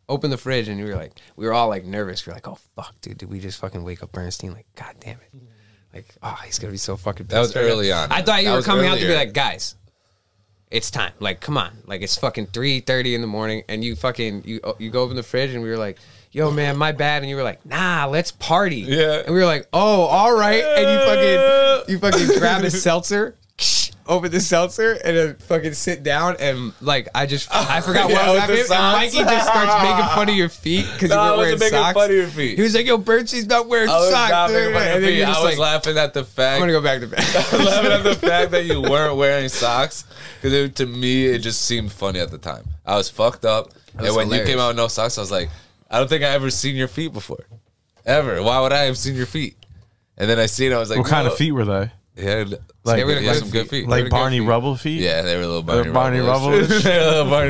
open the fridge, and we were like, we were all like nervous. We were like, oh fuck, dude, did we just fucking wake up Bernstein? Like, god damn it. Like, oh, he's gonna be so fucking pissed. That was right early now. on. I thought you That were was coming out to be earlier. like, guys, it's time. Like, come on. Like, it's fucking three thirty in the morning, and you fucking you you go open the fridge, and we were like, yo, man, my bad. And you were like, nah, let's party. Yeah. And we were like, oh, all right. And you fucking you fucking grab a seltzer. Open the seltzer and then fucking sit down and like I just I forgot Yeah, what was with the happening. And socks. Mikey just starts making fun of your feet because you No, I weren't wearing wasn't making socks. fun of your feet. He was like, "Yo, Bernstein's not wearing I was socks." not making fun of and your then feet. you're I just was like, laughing at the fact. "I'm gonna go back to bed." I was laughing at the fact that you weren't wearing socks because to me it just seemed funny at the time. I was fucked up, and was when you hilarious. came out with no socks, I was like, I don't think I ever seen your feet before, ever. Why would I have seen your feet? And then I seen it, I was like, What kind of whoa. feet were they? Yeah, Like- They were yeah, good some good feet. feet. Like They were Like good Barney feet. Rubble feet? Yeah, they were little Barney, Barney Rubble-ish. Rubble-ish? They were little Barney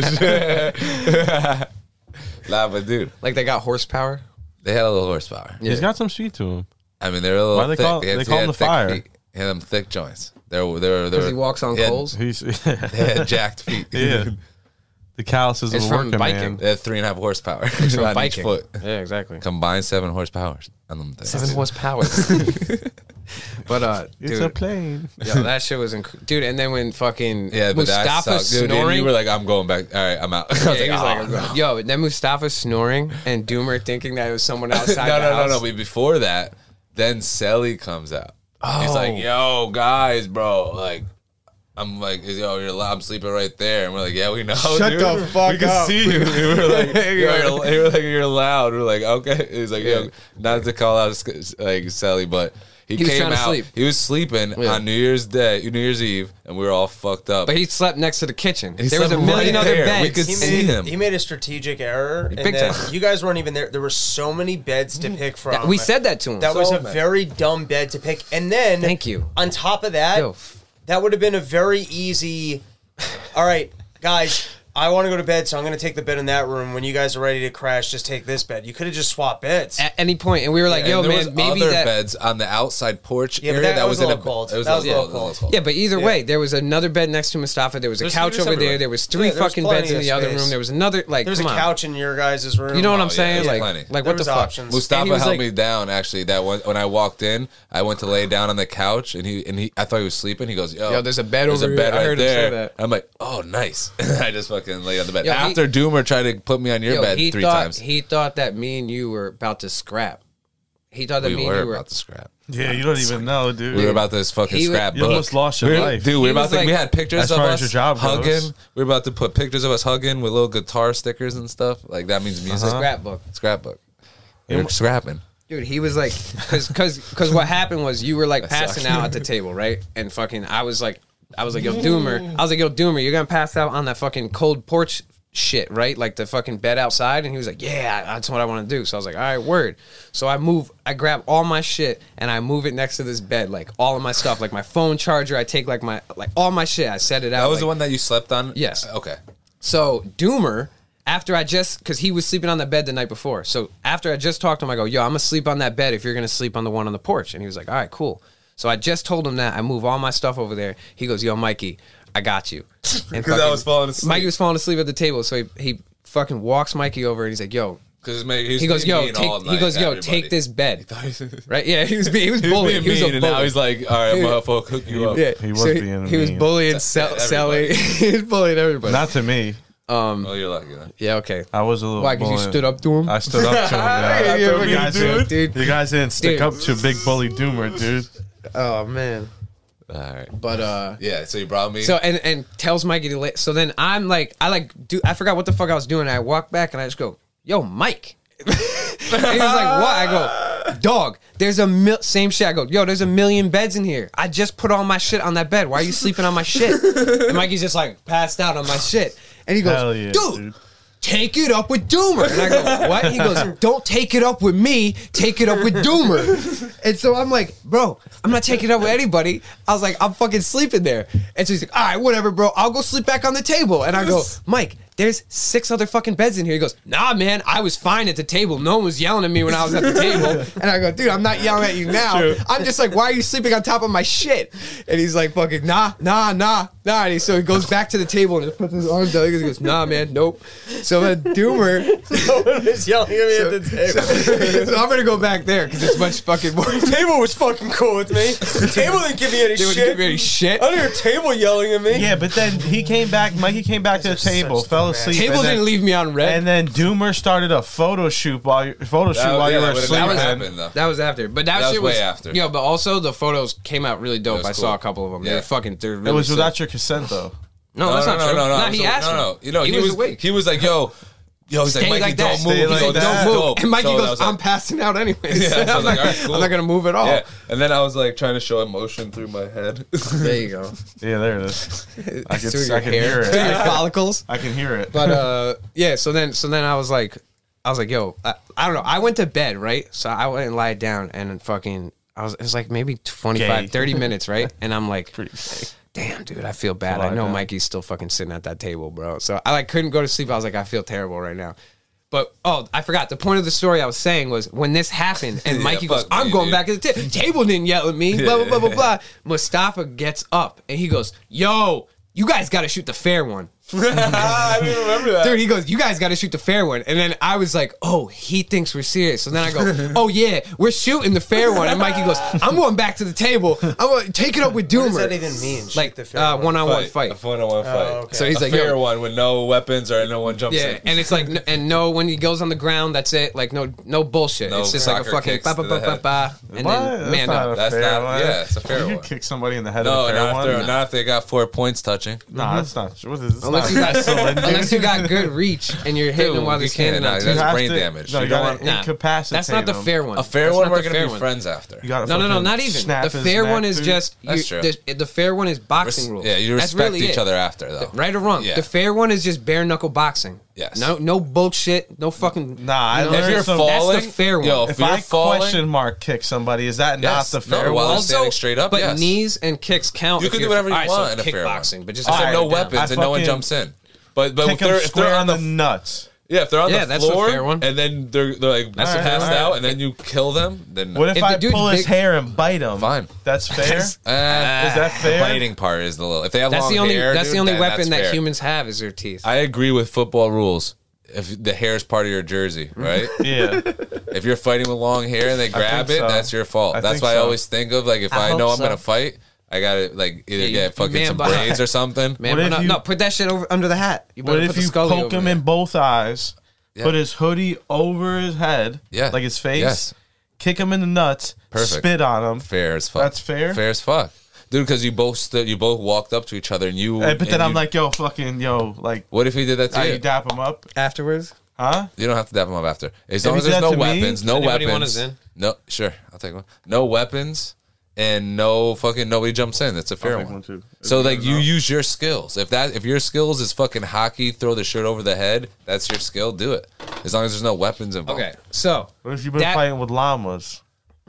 Rubble-ish. Nah, but dude, Like they got horsepower. they had a little horsepower. He's got some speed to him. I mean, they're a little Why they thick. call- had- they call had him the thick Fire? feet. He had them thick joints. They were, they were, they Because were. he walks on they had- coals. He's They had jacked feet. yeah. The calluses It's of a from working biking. man. They had three and a half horsepower It's from on each biking. foot. Yeah, exactly. Combined seven horsepower on them things. Seven horsepower. But uh, It's dude, a plane. yo, that shit was inc- dude. And then when fucking Yeah, but that Mustafa sucked. Dude, and snoring, you were like, I'm going back. All right, I'm out. I was yeah, like, he was "Oh, like, I'm going." yo, and then Mustafa snoring and Doomer thinking that it was someone outside. no, the no, no, house. no. But before that, then Selly comes out. He's Oh. like, yo, guys, bro. Like, I'm like, yo, you're loud. I'm sleeping right there. And we're like, yeah, we know. Shut dude. the fuck we can up. see you. We were like, yo, you're, you were like, you're loud. We're like, okay. He's like, yo, not to call out like Selly, but he, He was came trying to out. sleep. He was sleeping Yeah. on New Year's Day, New Year's Eve, and we were all fucked up. But he slept next to the kitchen. He there was a slept million right other there. beds. We could He see made, him. he made a strategic error, and Big then time. you guys weren't even there. There were so many beds to pick from. we said that to him. That was So a many. very dumb bed to pick. And then, Thank you. On top of that, Yo. that would have been a very easy. All right, guys, I want to go to bed, so I'm going to take the bed in that room. When you guys are ready to crash, just take this bed. You could have just swapped beds. At any point, and we were like, And "Yo, there was man, maybe other that." beds on the outside porch Yeah, but area. that- that was a in little cold. It was That a was a little little cold. cold. cold. Yeah, but either way, there was another bed next to Mustafa. There was a There's couch theaters over there. everywhere. There was three Yeah, there's fucking plenty beds in of the other space. room. There was another like. There's come a on. couch in your guys' room. You know what I'm Oh, yeah, saying? there's like, plenty. like There what the was fuck? options. And he Mustafa was held like- me down. Actually, that one when I walked in, I went to lay down on the couch, and he and he. I thought he was sleeping. He goes, "Yo, Yo, there's a bed there's over a bed here." I right heard him say there." that. I'm like, "Oh, nice." I just fucking lay on the bed. Yo, he- After Doomer tried to put me on your Yo, bed he three thought, times, He thought that me and you were about to scrap. He thought that we me were and you were. about to scrap. Yeah, you don't even know, dude. We were about to fucking He was- scrap. You book. almost lost your We were- life. dude. We He were about was to. like- we had pictures As of far us as your job hugging. goes. We were about to put pictures of us hugging with little guitar stickers and stuff. Like that means music. Uh-huh. Scrapbook. Scrapbook. We were scrapping. Dude, he was like, cause, cause, cause what happened was you were like That passing sucks. out at the table, right? And fucking, I was like, I was like, yo, Doomer, I was like, yo, Doomer, you're gonna pass out on that fucking cold porch shit, right? Like the fucking bed outside. And he was like, yeah, that's what I want to do. So I was like, all right, word. So I move, I grab all my shit and I move it next to this bed, like all of my stuff, like my phone charger. I take like my, like all my shit. I set it out. That was like- the one that you slept on. Yes. Okay. So Doomer, after I just, because he was sleeping on that bed the night before. So after I just talked to him, I go, yo, I'm going to sleep on that bed if you're going to sleep on the one on the porch. And he was like, all right, cool. So I just told him that. I move all my stuff over there. He goes, yo, Mikey, I got you. Because I was falling asleep. Mikey was falling asleep at the table. So he, he fucking walks Mikey over and he's like, yo. Because He goes, yo, take, he goes, yo, take this bed. Right? Yeah, he was being, he was He was bullying. being He was a mean, and bully. now he's like, all right, motherfucker, hook you up. yeah, He was so being He was mean. bullying, To sell, selling. everybody. He was bullying everybody. Not to me. Oh, you're lucky. Then. Yeah, okay. I was a little. Why? Because you bullying. stood up to him? I stood up to him. Yeah. Yeah, you, fucking guys dude. didn't, Dude. you guys didn't stick Dude. up to Big Bully Doomer, dude. Oh, man. All right. But, uh... Yeah, so you brought me. So, and, and tells Mikey to lay... So then I'm like... I, like, do... I forgot what the fuck I was doing. I walk back and I just go, yo, Mike. And he was like, what? I go, dog, there's a mil... Same shit. I go, yo, there's a million beds in here. I just put all my shit on that bed. Why are you sleeping on my shit? And Mikey's just like, passed out on my shit. And he goes, Hell yeah, dude... dude. Take it up with Doomer. And I go, what? He goes, don't take it up with me. Take it up with Doomer. And so I'm like, bro, I'm not taking it up with anybody. I was like, I'm fucking sleeping there. And so he's like, all right, whatever, bro. I'll go sleep back on the table. And I go, Mike, there's six other fucking beds in here. He goes, nah, man, I was fine at the table. No one was yelling at me when I was at the table. And I go, dude, I'm not yelling at you now. True. I'm just like, why are you sleeping on top of my shit? And he's like, fucking, nah, nah, nah, nah. And he, so he goes back to the table and just puts his arms down. He goes, nah, man, nope. So then Doomer. No one is yelling at me so, at the table. So, so I'm going to go back there because it's much fucking more. The table was fucking cool with me. The table didn't give me any they shit. Didn't give me any shit. I didn't hear table yelling at me. Yeah, but then he came back. Mikey came back to the table, fell asleep. Table then, didn't leave me on red. And then Doomer started a photo shoot while you, photo shoot That- while yeah, you were that asleep. That was, happened, though. that was after, but that, That was shit way was after. Yeah, but also the photos came out really dope. was I cool. saw a couple of them. Yeah. They're fucking. They're really It was sick. without your consent, though. No, No, that's no, not no, true. no, no. Nah, I'm he so- asked no, me. no. You know, he, he was, was awake. He was like, yo, yo, he's Stay like, Mikey, like that. don't Stay move. He like goes, that. don't Don't move. move. And Mikey So I goes, was like- I'm passing out anyways. Yeah, so I was I'm, like, not, all right, cool. I'm not gonna move at all. Yeah, and then I was like trying to show emotion through my head. There you go. Yeah, there it is. I can, Through your I can hair, hear through your it. follicles. I can hear it. But uh, yeah. So then, so then I was like, I was like, yo, I, I don't know. I went to bed, right? So I went and lied down, and fucking, I was. It was like maybe twenty-five, Gay. thirty minutes, right? And I'm like, Pretty gay. damn, dude, I feel bad. Lie I know down. Mikey's still fucking sitting at that table, bro. So I like couldn't go to sleep. I was like, I feel terrible right now. But oh, I forgot. The point of the story I was saying was when this happened, and Yeah, Mikey goes, fuck "I'm me, going dude." back to the table. Table didn't yell at me." Blah blah blah blah blah. Mustafa gets up and he goes, "Yo, you guys got to shoot the fair one." I didn't remember that. Dude, he goes, you guys got to shoot the fair one. And then I was like, oh, he thinks we're serious. So then I go, oh, yeah, we're shooting the fair one. And Mikey goes, I'm going back to the table. I'm going to take it up with Doomer. What does that even mean? Shoot Like, the fair uh, one? one-on-one fight. A one-on-one fight. okay. So he's a like, fair yo. one with no weapons or no one jumps Yeah, in. and it's like, n- and no, when he goes on the ground, that's it. Like, no no bullshit. No it's just like a soccer fucking kicks ba ba to ba the ba head. ba. And What? then That's man not up. a That's fair not- one. yeah, it's a fair you one. can kick somebody in the head No, of a fair not if, one. they're, No, not if they got four points touching. nah, that's not true. What is this? Unless you got unless you got good reach and you're hitting Dude, them while they're you can't, standing nah, on two. that's You have brain to- damage. No, You you don't gotta want- Nah, incapacitate That's not the him. fair one. A fair That's one, not we're the gonna fair be one. friends after. You gotta No, no, no, fucking not even. snap The his fair neck, one is dude. just you, That's true. the, the fair one is boxing rules. Yeah, you That's respect really each it. other after, though. Right or wrong. Yeah. The fair one is just bare knuckle boxing. Yes. No no bullshit, no fucking Nah, I you know, learned If you're some- falling, that's the fair one. Yo, if, If you're I falling, question mark kick somebody, is that Yes. not the No, fair while one? they're standing straight up, but yes. knees and kicks count. You if can do you're- whatever you all right, want so in a fair one. kickboxing, but just I said hold no it down. weapons I and no one fucking jumps in. But but if Kick they're, him if straight they're on on the the nuts. yeah, if they're on Yeah, the that's the floor fair one. and then they're, they're like That's the Alright, fair passed one. out and then you kill them, then What if, If I the dude's pull his big- hair and bite him? Fine. That's fair. Uh, Is that The fair? biting part is the little. If they have That's long the only hair, that's dude, the only then weapon that's that fair. humans have is their teeth. I agree with football rules. If the hair is part of your jersey, right? Yeah. If you're fighting with long hair and they grab think it, so. that's your fault. I That's think why I so. always think of like if I I, hope know I'm so. gonna fight, I gotta like either Yeah, you- get fucking man some behind- braids or something. Man, What if no, you- no, put that shit over under the hat. You What better if put the you Scully poke over him there. in both eyes, Yeah. put his hoodie over his head, Yeah. like his face, Yes. kick him in the nuts, Perfect. spit on him? Fair as fuck. That's fair? Fair as fuck, dude. Because you both stood, you both walked up to each other, and you. Uh, but then and I'm you- like, yo, fucking, yo, like, what if he did that to how you? you dap him up? afterwards. Huh? You don't have to dap him up after. As If long he as did there's that no to me, weapons, no anybody want weapons. us in? No, sure, I'll take one. No weapons, and no fucking nobody jumps in. That's a fair I'll take one. one, too. So If like you you don't know. use your skills. If that if your skills is fucking hockey, throw the shirt over the head. That's your skill. Do it. As long as there's no weapons involved. Okay, so What if you've been That- fighting with llamas?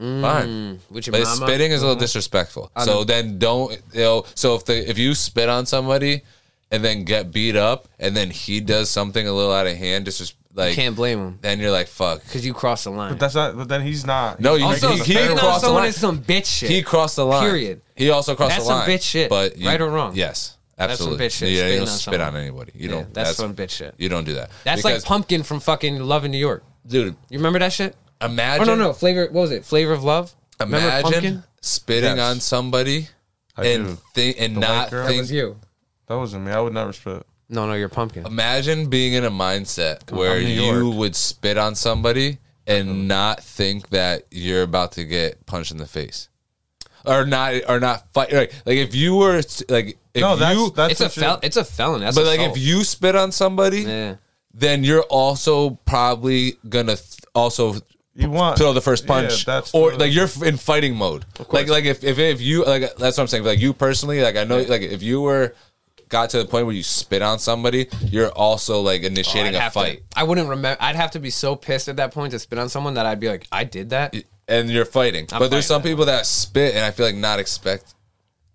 Fine. with your But mama, spitting is a little disrespectful. So then don't you know? So if the if you spit on somebody and then get beat up and then he does something a little out of hand, just just like can't blame him then you're like fuck. because you crossed the line. But that's not. But then he's not. No, you Also, he, he spitting on crossed the someone line. is some bitch shit. He crossed the line. Period. He also crossed That's the line. some bitch shit, But you- right or wrong? Yes, That's some absolutely. bitch shit, You, you spitting don't on spit someone. on anybody. You Yeah, don't. that's some bitch shit. You don't do that. That's Because, like Pumpkin from fucking Love in New York. dude. You remember that shit? Imagine. Oh no, no, flavor. What was it? Flavor of Love. Remember Imagine Pumpkin? spitting Yes. on somebody I and do. think and The not white girl? That think. was you. That wasn't me. I would never spit. No, no, you're Pumpkin. Imagine being in a mindset where I'm New you York. would spit on somebody and not think that you're about to get punched in the face, or not, or not fight. Like, like if you were like, if No, that's you, that's It's a what you- fel- It's a felon. That's but like assault. if you spit on somebody, Yeah. then you're also probably gonna th- also You want throw the first Yeah, punch, that's or the- like you're f- in fighting mode. Like like if, if if you like that's what I'm saying. Like you personally, like I know, like if you were got to the point where you spit on somebody, you're also like initiating I'd a have to- fight, I wouldn't remember. I'd have to be so pissed at that point to spit on someone that I'd be like, I did that. and you're fighting. I'm but there's some fighting people that spit, and I feel like not expect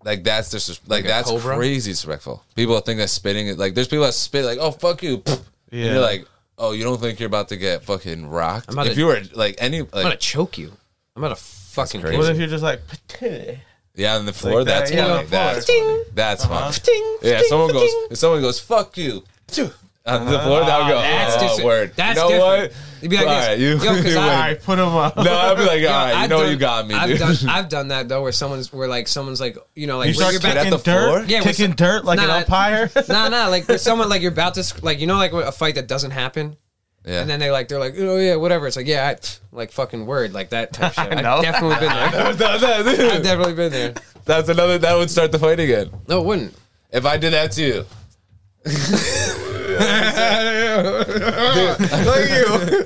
Like that's just like, Like a that's cobra? crazy disrespectful. People think that spitting is like there's people that spit like, oh fuck you. Yeah. And you're like, oh, you don't think you're about to get fucking rocked? I'm about If to- you were like any I'm gonna like choke you. I'm gonna fucking crazy. What kill if you. you're just like, yeah, on the floor, Like that, that's yeah, funny. on the That's floor. funny. That's Uh-huh. funny. Yeah, if someone goes if someone goes, fuck you. On the floor, that would go, That's oh, just word. That's you know different. what? You'd be like, All this. right, you, Yo, 'cause you I- all win. right, put him up. No, I'd be like, all right, you I've know done- you got me, I've dude. done, I've done that though, where someone's where like someone's like, you know, like You where start you're kicking kicking at the floor? dirt, Yeah, with kicking some- dirt like an Nah, umpire. Nah, nah, like with someone like you're about to sc- like you know like a fight that doesn't happen, Yeah. and then they like they're like oh yeah whatever. It's like yeah, I, like fucking word like that type shit. know. I've definitely been there. I've done that, dude. I've definitely been there. That's another, that would start the fight again. No, it wouldn't. If I did that to you. Like you.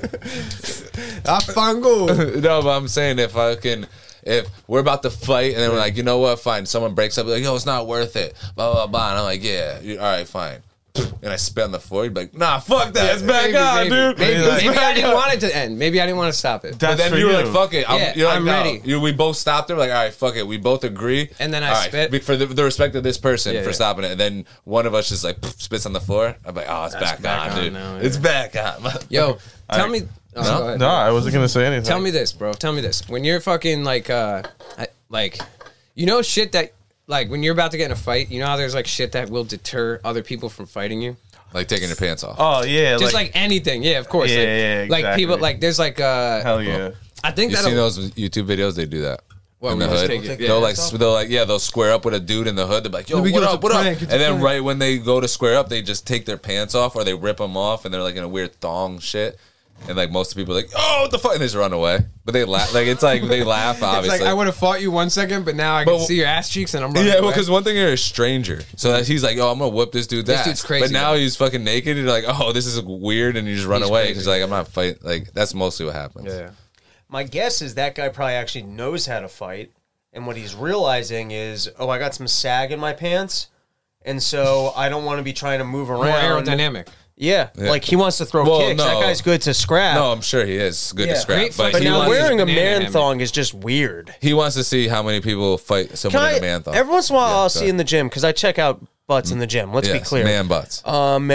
I fango. No, but I'm saying if I can, if we're about to fight and then we're like, you know what, fine. Someone breaks up, like, yo, it's not worth it. Blah blah blah. And I'm like, yeah, you- all right, fine. And I spit on the floor. You'd be like, nah, fuck that. It's back Maybe, on, maybe, dude. Maybe, Like- maybe I didn't want it to end. Maybe I didn't want to stop it. But That's then for you were you. like, fuck it. I'm, Yeah, you're like, I'm no. ready. You, we both stopped there. Like, all right, fuck it. We both agree. And then I All right, spit. be- for the, the respect of this person Yeah, for yeah. stopping it. And then one of us just like spits on the floor. I'm like, oh, it's back, back on, on dude. now, yeah. It's back on. Yo, tell right. me. Oh, No? go ahead. No, I wasn't gonna say anything. Tell me this, bro. Tell me this. When you're fucking like, uh, I- like, you know, shit that, like, when you're about to get in a fight, you know how there's like shit that will deter other people from fighting you? Like taking your pants off. Oh yeah, Just like, anything. Yeah, of course. Yeah, like, yeah, like exactly. people, like, there's like, uh, hell yeah. I think You that seen those YouTube videos? They do that. Well, in we the just hood, take it, yeah. they'll like, they'll like, yeah, they'll square up with a dude in the hood. They're like, "Yo, we what go, up, it's a what up?" prank, And it's a then prank. right when they go to square up, they just take their pants off or they rip them off, and they're like in a weird thong shit. And like most people are like, "Oh, what the fuck?" And they just run away. But they laugh. Like it's like they laugh. It's Obviously, like, I would have fought you one second, but now I can But- see your ass cheeks and I'm running yeah, well, away. because one thing you're a stranger, so that he's like, "Oh, I'm gonna whoop this dude's This ass." dude's crazy, But now though. he's fucking naked. And you're like, "Oh, this is weird," and you just run He's away crazy. because like I'm not fighting. Like that's mostly what happens. Yeah. My guess is that guy probably actually knows how to fight, and what he's realizing is, oh, I got some sag in my pants, and so I don't want to be trying to move around. More aerodynamic. Yeah, Yeah. like he wants to throw Well, kicks. That no. guy's good to scrap. No, I'm sure he is good Yeah. to scrap, Great but, fight. but he now wants- wants, wearing a banana man hammock. thong is just weird. he wants to see how many people fight someone Can in I- a man thong. every once in a while, Yeah, I'll go see ahead. in the gym because I check out butts in the gym. Let's be Yes, clear. man butts Um,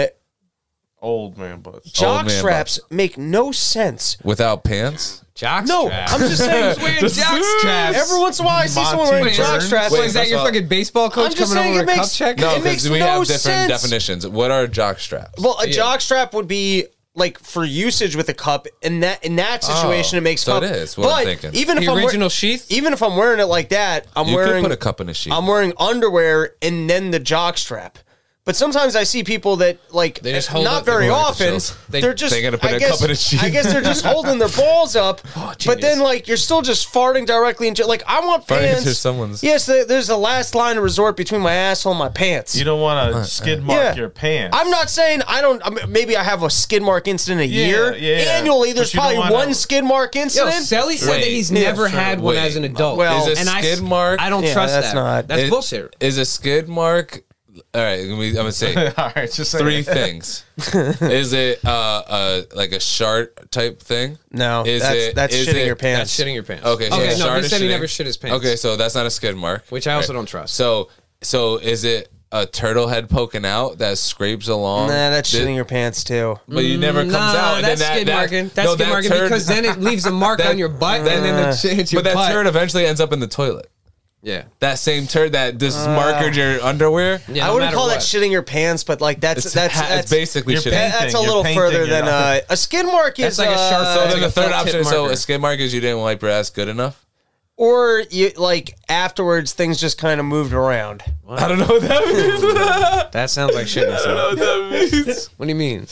Old man butts. jock Old man straps make no sense. without pants. Jock No, straps. I'm just saying. wearing jock straps. Every once in a while, I see Monty someone wearing Wait, jock is- straps. Wait, and is that That's your all- fucking baseball coach I'm just coming saying over it to cup makes- check? No, It makes because we no have different sense. definitions. What are jock straps? Well, a Yeah. jock strap would be like for usage with a cup. In that in that situation, Oh, it makes so cup. it is what but I'm thinking. even if The I'm wear- original sheath? even if I'm wearing it like that, I'm You wearing could put a cup in a sheet. I'm wearing underwear and then the jock strap. But sometimes I see people that like They just hold not up their very balls. often. They- They, are just they gotta put I a guess, cup in a sheet. I guess they're just holding their balls up. but genius. then like you're still just farting directly into like I want Farting pants. into someone's- Yes, there- there's a last line of resort between my asshole and my pants. You don't want to skid mark Yeah. your pants. I'm not saying I don't. I mean, maybe I have a skid mark incident a Yeah, year. yeah. Annually, there's But you don't probably wanna- one skid mark Yo, incident. Sally said Wait. that he's Yeah, never sure. had one Wait. as an adult. Well, Is a and I, skid mark? I don't Yeah, trust that's that. not- That's It- bullshit. Is a skid mark? All right, let me, I'm gonna say All right, just say three it. things. Is it uh, uh like a shart type thing? no, Is that's it- that's is shitting it- your pants. That's shitting your pants. Okay, so okay, no, shart he is said he shitting. never shit his pants. Okay, so that's not a skid mark, Which I also don't trust. So, so is it a turtle head poking out that scrapes along? Nah, that's Thi- shitting your pants too. But you never comes Nah, out. and that's then that, skid that, marking. That's no, skid that marking turd- because then it leaves a mark That- on your butt, and then the shit hits your But that butt. turd eventually ends up in the toilet. yeah, That same turd that just markered your underwear. yeah. I no wouldn't matter call what. that shitting your pants, but like that's It's, that's ha- that's it's basically You're shitting. paying- that- that's a You're little painting further it than up. uh, a skid mark is. That's like a sharp- uh, So like then a the third felt tip option, so marker. a skid mark is you didn't wipe your ass good enough. or you like afterwards things just kind of moved around. I don't know what that means. That sounds like shit. I don't know what that means. What do you mean?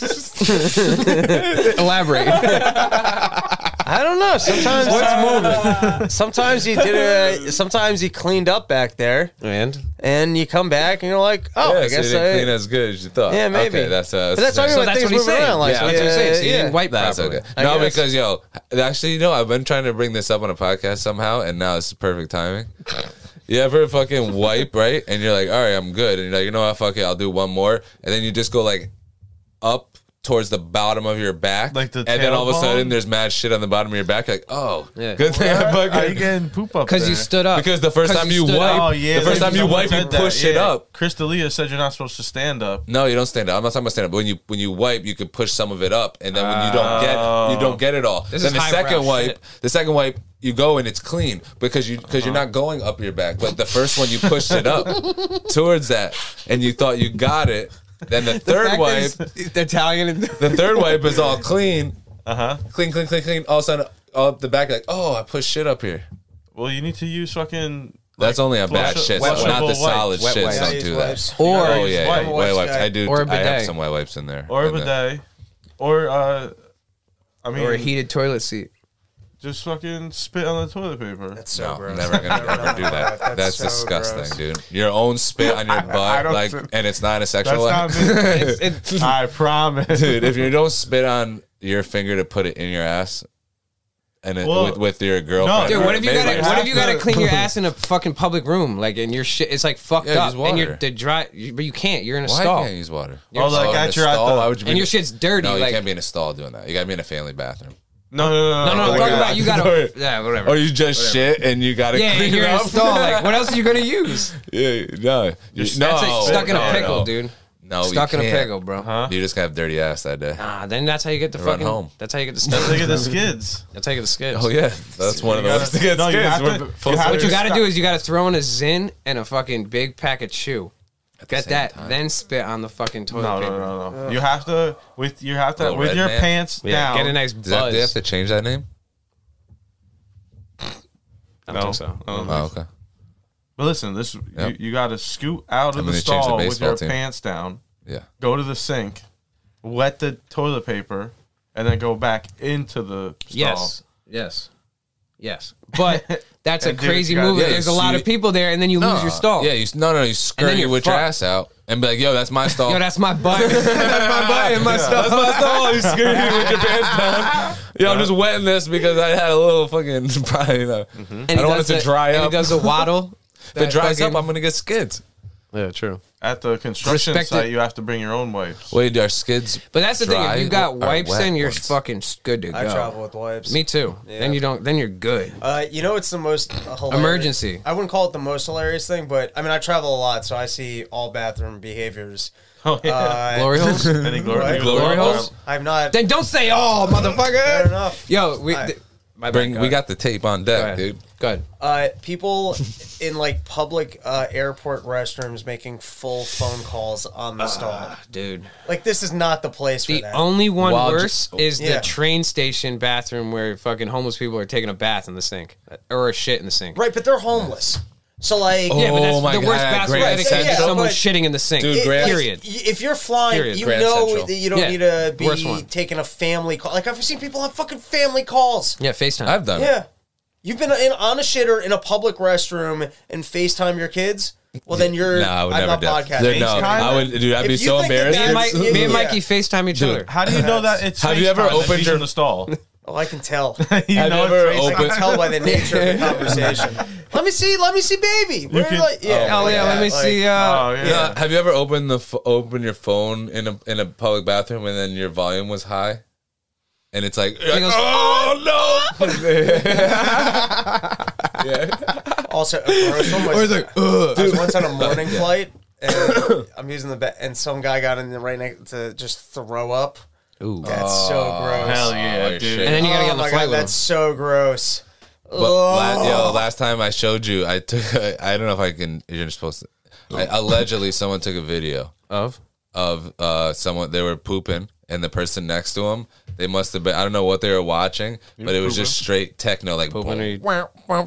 Elaborate. I don't know. Sometimes what's moving? Sometimes you did a. Sometimes you cleaned up back there, And and you come back and you're like, oh, yeah, I so guess you didn't I. clean as good as you thought. Yeah, maybe. Okay, that's uh, But that's what I mean so when that's things what he's move saying. around. Like, Yeah, that's what he's saying. So you yeah. didn't wipe That's properly. okay. I No, guess. because yo, actually, you know, I've been trying to bring this up on a podcast somehow, and now it's perfect timing. You ever fucking wipe, right? And you're like, all right, I'm good. And you're like, you know what, fuck it, I'll do one more. And then you just go like up towards the bottom of your back, Like the and then all of a tailbone? sudden there's mad shit on the bottom of your back. Like, oh, Yeah. good thing I How you fucking. getting poop up Because there? you stood up. Because the first 'Cause time you stood wipe, up. Oh yeah, the first like time you someone wipe, you said that, push it yeah. up. Chris D'Elia said you're not supposed to stand up. No, you don't stand up. I'm not talking about stand up. When you when you wipe, you could push some of it up, and then when you don't get you don't get it all. This then is the second highbrow wipe, shit. the second wipe, you go and it's clean because you because you're not going up your back. But the first one you pushed it up towards that, and you thought you got it. Then the third wipe, the Italian. And the third wipe is all clean, Uh huh. clean, clean, clean, clean. All of a sudden, all up the back, like, oh, I pushed shit up here. Well, you need to use fucking. That's like, only on bad flush- shit, flushable so not the wipes. solid Wet shits. wipes. Don't Use do wipes. that. Or- Oh use yeah, wipes. yeah, wet wipes. I do. Or a I have bidet. some wet wipes in there. Or a In there. bidet. Or uh, I mean, Or a heated toilet seat. just fucking spit on the toilet paper. That's so No, gross. I'm never gonna ever do that. That's That's, so disgusting, gross. dude. Your own spit on your I butt, don't like, think- and it's not a That's sexual not act. me. It- I promise, Dude, if you don't spit on your finger to put it in your ass, and it, Well, with, with your girlfriend, Dude, or what if you maybe gotta like- what if you gotta to- clean your ass in a fucking public room, like, and your shit is like fucked Yeah, up, use and you're water. the dry, you- but you can't. You're in a Why stall, can't you use water? Oh, like in at a your- at stall? the- Why would you be and in your a- shit's dirty. No, you like, can't be in a stall doing that. You gotta be in a family bathroom. No, no, no, no, no, I'm Like, talking uh, about you gotta, yeah, whatever. Or you just shit and you gotta yeah, clean you're it in a up. stall. Like, what else are you gonna use? Yeah, no, you, Just- no, That's it, stuck in a no, pickle, no. dude. No, Stuck you in a can't. pickle, bro. Huh? You just gotta have dirty ass that day. Ah, then that's how you get the Run fucking. home. That's how you get the Look skids. at the skids. That's how you get the skids. Oh yeah, that's one of the You ways gotta- to get no, you skids. have We're to- full you have What circle. you to- gotta do is you gotta throw in a Zin and a fucking big pack of chew. the Get same that, time. then spit on the fucking toilet No, paper. no, no, no. You have to with you have to Little with red your man. pants Yeah, down. get a nice Does that, buzz. do they have to change that name? I don't No. think so. I don't No. Oh, okay. But listen, this Yep. you, you got to scoot out I of mean, the they changed the stall with baseball your team. pants down. Yeah. Go to the sink, wet the toilet paper, and then go back into the stall. Yes. Yes. Yes. But that's a And do crazy what you move. gotta do. There's a lot You- of people there, and then you lose your stall. Yeah, you no no you then skirt you're it with your fucked. ass out and be like, yo, that's my stall. Yo, that's my butt. that's my butt and my stall. That's my stall. You skirt it with your pants down. Yeah, I'm just wetting this because I had a little fucking. Probably, you know, And I he don't want it does to the- dry and up. He does a waddle. If it dries fucking- up, I'm gonna get skids. Yeah, true. At the construction Respect site, it. you have to bring your own wipes. Wait, are skids? But that's the dry thing. If you got or wipes wet in, you're ones? fucking good to go. I travel with wipes. Me too. Yeah. Then you don't. Then you're good. Uh, you know, it's the most hilarious. Emergency. I wouldn't call it the most hilarious thing, but I mean, I travel a lot, so I see all bathroom behaviors. Oh yeah. Uh, Glory holes. Any glory, What? Glory holes? I've not. Then don't say oh, Fair motherfucker. enough. Yo, we. Alright. th- my bad, Bring. go We ahead. got the tape on Go deck, ahead. dude. Go ahead. Uh, people in like public uh, airport restrooms making full phone calls on the stall. Dude. Like this is not the place for The that. only one While worse ju- is Yeah. the train station bathroom where fucking homeless people are taking a bath in the sink or a shit in the sink. right, but they're homeless. So like, Oh, Yeah, but that's my the worst God, bathroom Grand etiquette is Central. someone Yeah, but- shitting in the sink. Dude, it- Grand- like, Period. y- if you're flying, Period. you Grand know Central. that you don't Yeah, need to worst be one. taking a family call. Like I've seen people have fucking family calls. Yeah, FaceTime. I've done it. Yeah. You've been in, on a shitter in a public restroom and FaceTime your kids? Well, then you're. No, I would I'm never not do that. podcasting. No, FaceTime? I would, dude. I'd If be you so think that embarrassed. me and, that's- Mike, me and Yeah. Mikey FaceTime each other. How do you know that it's? Have you ever FaceTime that opened he's your- in the stall? Oh, I can tell. you Have know you ever it's I FaceTime. opened- can tell by the nature of the conversation. Let me see. Let me see, baby. Where can- like, yeah. Oh yeah, let me like- see. Uh, Oh yeah. Yeah. Have you ever opened the f- open your phone in a in a public bathroom and then your volume was high, and it's like, you're like, goes, oh no. yeah. Also, a gross one was, Or it's like, ugh. I was once on a morning flight, and I'm using the bed, and some guy got in the right next to just throw up. Ooh. That's so gross. Hell yeah, Oh, you're dude. shitting. And then you gotta oh get on the my flight god, with that's so gross. But la- Ugh. yo, last time I showed you, I took. I don't know if I can. You're supposed to. I, allegedly, someone took a video Of? of uh, someone. They were pooping, and the person next to him, they must have been. I don't know what they were watching, but it was just straight techno, like. Pooping or you- I'm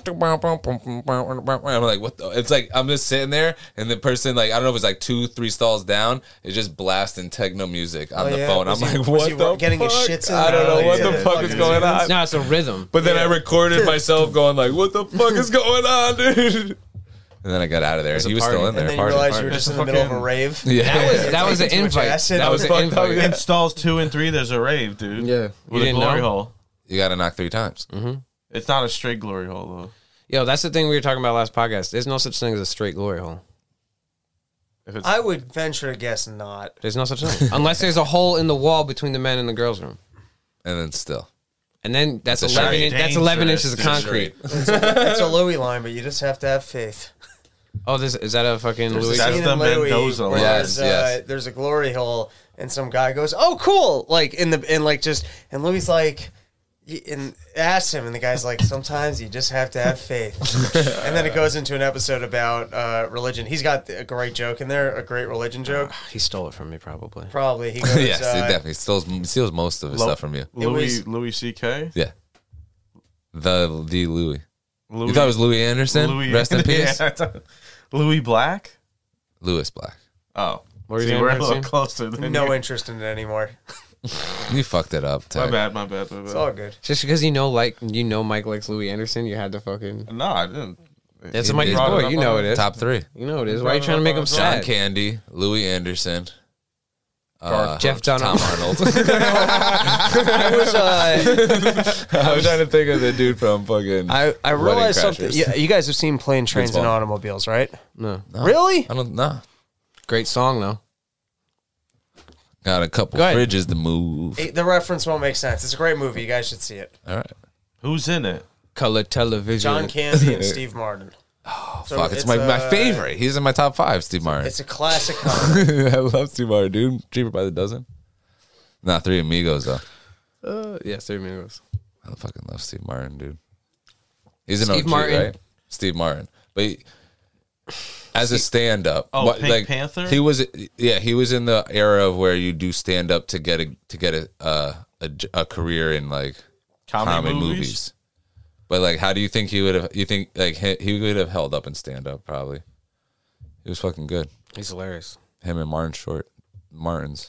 like, what the? It's like I'm just sitting there, and the person, like, I don't know if it's like two, three stalls down, is just blasting techno music on Oh, the yeah? phone. Was I'm he- like, was what he the getting his fuck? shits in I don't know there? what Yeah, the fuck is fucking going on. No, it's a rhythm. But then I Yeah. recorded myself going like, "What the fuck is going on, dude?" And then I got out of there. It's a He was party. still in And there. then you partying, realize you were partying. just in It's the a middle of a fucking- rave. Yeah. That was that was an Taking too much invite. acid. That was an Fucked up, invite. yeah. In stalls two and three, there's a rave, dude. Yeah. With You a didn't glory know? hole. You got to knock three times. It's not a straight glory hole though. Yo, that's the thing we were talking about last podcast. There's no such thing as a straight glory hole. If it's, I would venture to guess not. There's no such thing. Unless there's a hole in the wall between the men and the girls' room. And then still. And then that's It's a eleven. charade. In, that's eleven Dangerous. inches of It's a concrete. It's a Louis line, but you just have to have faith. Oh, this, is that a fucking Louis? That's Scene the in Louis Mendoza where line. There's, Yes, yes. uh, there's a glory hole, and some guy goes, "Oh, cool!" Like in the and like just and Louis like. y- And asks him, and the guy's like, "Sometimes you just have to have faith." And then it goes into an episode about uh, religion. He's got a great joke in there, a great religion joke. He stole it from me, probably. Probably he goes, yes, uh, he definitely steals, steals most of his Lo- stuff from you. It Louis was- Louis C K. Yeah. The the Louis. Louis, You thought it was Louis Anderson? Louis, Rest in peace. Yeah, I thought- Louis Black. Louis Black. Oh, What were you see, doing, we're a little Maxine? closer than no you. interest in it anymore. You fucked it up. My Tech. bad, my bad, my bad. It's all good. Just because you know, like you know, Mike likes Louis Anderson, you had to fucking. No, I didn't. That's He Mike's brought boy. it up You know on- it is. Top three. You know it is. Why are you trying to make him John sad? Candy, Louis Anderson, uh, Jeff Dunham. Tom Arnold. I was, uh, I was trying to think of the dude from fucking. I, I Wedding realized something. Crashers. Yeah, you guys have seen Plane, Trains, and Baseball. Automobiles, right? No. Really? I don't know. Great song though. Got a couple Go ahead. fridges to move. It- the reference won't make sense. It's a great movie. You guys should see it. All right. Who's in it? Color television. John Candy and Steve Martin. So Fuck, it's, my, my uh, favorite. He's in my top five, Steve Martin. It's a classic comedy. I love Steve Martin, dude. Cheaper by the dozen. Not Three Amigos, though. Uh, yes, three minutes. I fucking love Steve Martin, dude. He's an Steve O G, Martin. right? Steve Martin. But he, as a stand-up, Oh, what- Pink like Panther? he was, yeah, he was in the era of where you do stand-up to get a to get a uh, a, j- a career in like Comedy comedy, movies? movies. But like, how do you think he would have? You think like he, he would have held up in stand-up? Probably. He was fucking good. He's hilarious. Him and Martin Short, Martins.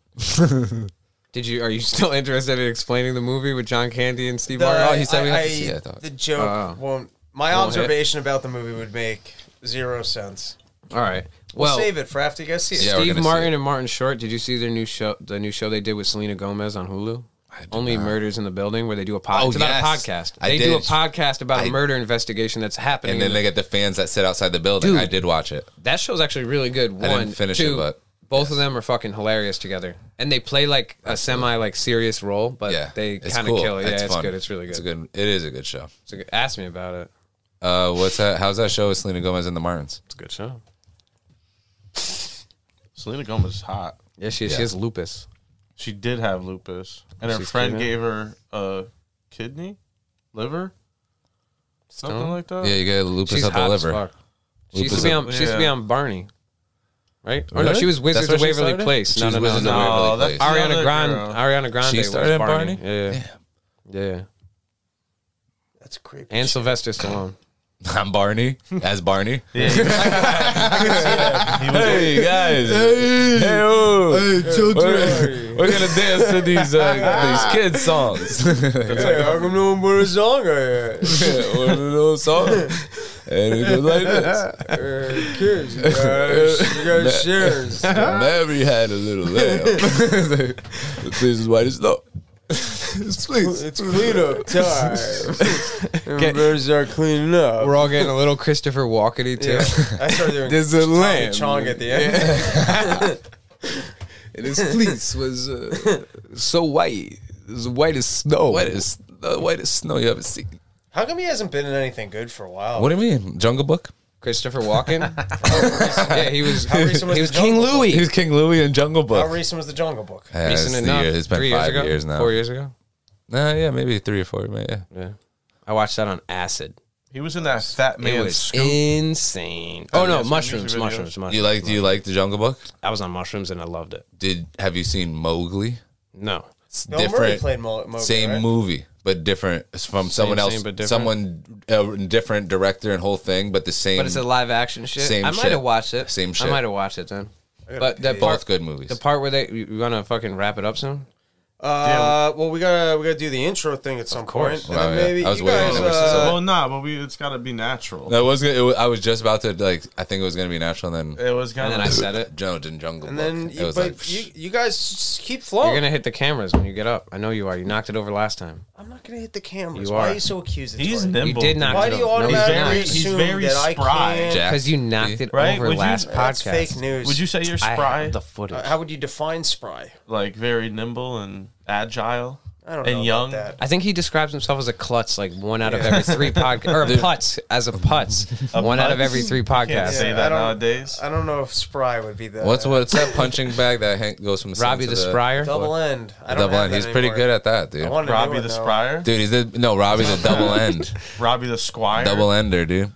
Did you? Are you still interested in explaining the movie with John Candy and Steve The- Martin? Oh, he said we had to I- see it, I thought. The joke Oh. won't. My Won't hit? observation about the movie would make zero sense. All right. We'll Well, save it for after you guys see it. Yeah, we're Steve gonna see Martin it. and Martin Short. Did you see their new show? The new show they did with Selena Gomez on Hulu. did Only not. Murders in the Building, where they do a podcast. Oh, it's about yes. a podcast. I They do a did. podcast about I- a murder investigation that's happening. And then in they get the fans that sit outside the building. Dude. I did watch it. That show's actually really good. One, didn't finish two, it, but both of them are fucking hilarious together, and they play like a semi like serious role, but Yeah, they it's kind of cool. kill it. Yeah, it's, fun. good. It's really good. It's a good. It is a good show. It's a good. Ask me about it. Uh, what's that? How's that show with Selena Gomez and the Martins? It's a good show. Selena Gomez is hot. Yeah, she she Yeah. has lupus. She did have lupus, and her She's friend clean gave her a kidney, liver, something Stone? like that. Yeah, you get lupus She's up the hot as liver. fuck. She used to Lupus be up- on. She used to be Yeah. on Barney, right? Or no, Really? she was Wizards That's of where she Waverly started? Place. She No, was no, no, Wizards no. of no. Waverly Oh, that's Place. the Ariana other Grande. girl. Ariana Grande. She was started in Barney. Barney? Yeah, yeah, yeah. That's creepy. And Sylvester Stallone. I'm Barney as Barney. Yeah, he was- Hey guys, hey, hey, oh. We're, we're gonna dance to these uh, these kids songs. Hey, how come no one put a song on One of those songs, and it goes like this. Kids, you guys, you guys shares. Mary had a little lamb. The place is white as snow. Please. It's cleanup time. Everybody start cleaning up. We're all getting a little Christopher Walken-y too. Yeah. I started doing There's a Tommy lamb. Chong at the end. And his fleece was uh, so white, as white as snow. White as the whitest snow you ever seen. How come he hasn't been in anything good for a while? What do you mean, Jungle Book? Christopher Walken. yeah, he was. How recent was he the was King Jungle Book? Louis. He's King Louis in Jungle How Book. recent was the Jungle Book? Yeah, Recent it's the enough. year- It's been Three five years ago. years now. Four years ago. Nah, yeah, maybe three or four. Maybe, yeah. Yeah, I watched that on acid. he was in that Fat It Man was Scoop. insane. Oh no, yeah, some mushrooms, music videos. mushrooms, mushrooms. You like? Do you like the Jungle Book? I was on mushrooms and I loved it. Did have you seen Mowgli? No, It's Bill Murray different. played Mo- Mowgli, Same right? movie, but different. It's from someone else. same, but different? Someone uh, different director and whole thing, but the same. but it's a live action shit. Same I might shit. have watched it. Same I shit. might have watched it then. But the both part, good movies. the part where they you, you want to fucking wrap it up soon? Uh, well, we gotta we gotta do the intro thing at some course. point, and Wow, then yeah. maybe I was you waiting guys. for this to Uh, say. Well, nah, but we it's got to be natural. No, it was, gonna, it was. I was just about to like. I think it was gonna be natural, and then It was And gonna. then I said it. Joe did Jungle and Book. then, it you, was but like, you, you guys just keep flowing. You're gonna hit the cameras when you get up. I know you are. You knocked it over last time. I'm not gonna hit the cameras. You Why are. are you so accusatory? He's You nimble. did knock Why it do you over. No, he's automatically not. He's assume very that I spry. can't? Jack. Because you knocked it Right? over Would you- last That's podcast. fake news. Would you say you're I spry? have the footage. Uh, how would you define spry? Like very nimble and agile I don't and know young. about that. I think he describes himself as a klutz, like one out of every three podcasts, or a putz as a putz, A one out of putz? every three Can't podcasts. say Yeah, that I don't- nowadays. I don't know if spry would be the what's what's that punching bag that hang, goes from the sun Robbie to the Spryer. double end. I don't double have end? that He's pretty anymore. good at that, dude. I wanted to Robbie do the it, though. Spryer. Dude, he's the no Robbie's a double end, Robbie the Squire. double ender, dude.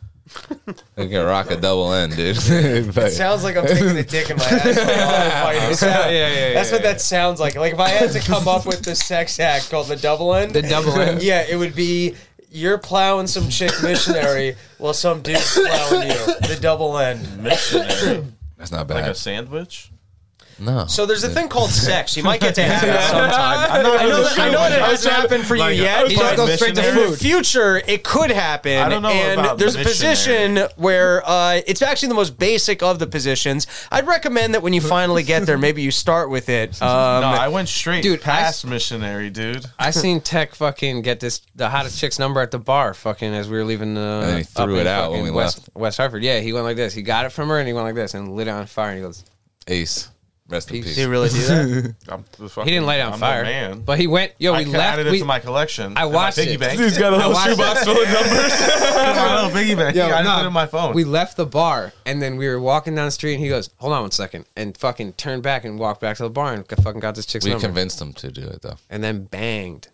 You can rock a double end, dude. It sounds like I'm taking a dick in my ass. while I'm fighting. So Yeah, yeah, yeah, That's yeah, what that sounds like. Like if I had to come up with the sex act called the double end. The double end? Yeah, it would be you're plowing some chick missionary while some dude's plowing you. The double end. Missionary. That's not Like bad. a sandwich. no. So there's a thing called sex. You might get to have it sometime. I'm not I know, really that, sure I know what that it I hasn't said. happened for Like, you yet. he but just goes straight to in the food. future, it could happen. I don't know and about there's a missionary. position where uh, it's actually the most basic of the positions. I'd recommend that when you finally get there, maybe you start with it. Um, No, I went straight dude, past missionary, dude. I seen Tech fucking get this the hottest chick's number at the bar, fucking as we were leaving the. And then he up threw in it out when fucking we West, left. West Hartford. Yeah, he went like this. He got it from her and he went like this and lit it on fire. And he goes, Ace. Rest in Peace. peace. do you really do that? I'm the he fucking- didn't light it on I'm the fire, man. but he went. Yo, I we ca- left. added it we, to my collection. I in my watched piggy it. bank. He's got a I little watched shoebox it. full of numbers. my little piggy bank. Yo, I just nah, put it in my phone. We left the bar and then we were walking down the street and he goes, "Hold on one second," and fucking turned back and walked back to the bar and fucking got this chick's We number convinced him to do it though. and then banged.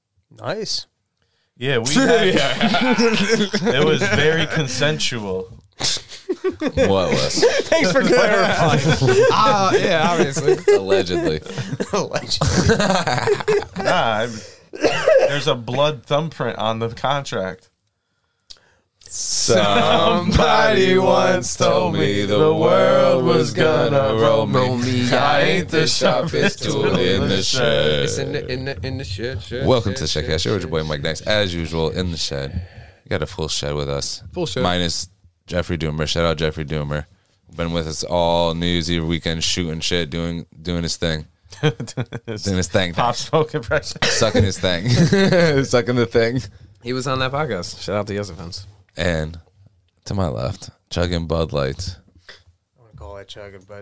Nice. yeah, we. Had, it was very consensual. What was Thanks for clarifying. Ah, yeah, obviously. allegedly? Allegedly. Nah, I- there's a blood thumbprint on the contract. Somebody once told me the world was gonna roll me. I ain't the sharpest tool in the shed. It's in the in the in the shed. shed Welcome to shed, the Shedcast. Show with your boy Mike Nice, as usual, in the shed. We got a full shed with us. Full shed. Minus Jeffrey Doomer. Shout out Jeffrey Doomer. Been with us all New Year's Eve weekend, shooting shit, doing doing his thing. Doing his thing. Pop smoke impression. Sucking his thing. Sucking the thing. He was on that podcast. Shout out to Yes Offense. And to my left, chugging Bud Light. I want to call that chugging, but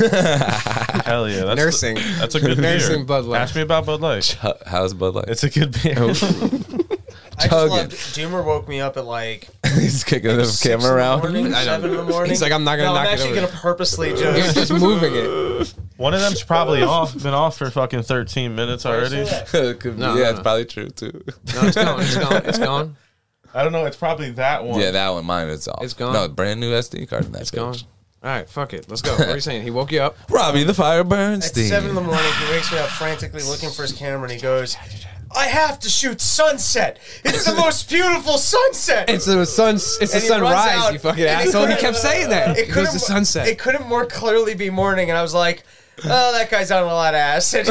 Hell yeah, that's Nursing. The, that's a good beer. Nursing Bud Light. Ask me about Bud Light. Ch- How's Bud Light? It's a good beer. I just Chugging. loved. Doomer woke me up at like He's kicking the six camera in the around. morning, I know. seven in the morning. He's like, I'm not gonna no, knock I'm it actually over. gonna purposely You're just. just moving it. One of them's probably off. Been off for fucking thirteen minutes already. Could be- No, yeah, no, it's no. probably true too. No, it's gone. It's gone. It's gone. I don't know. It's probably that one. Yeah, that one, mine, it's off. It's gone. No, brand new S D card in that. It's bitch. gone. All right, fuck it. Let's go. What are you saying? He woke you up. Robbie the Fire At Bernstein. seven in the morning, he wakes me up frantically looking for his camera, and he goes, "I have to shoot sunset. It's the most beautiful sunset." It's the sun. It's the And he runs sunrise. out, You fucking and he asshole. He couldn't- kept saying that. It It goes couldn't to sunset. It couldn't more clearly be morning, and I was like, "Oh, that guy's on a lot of acid."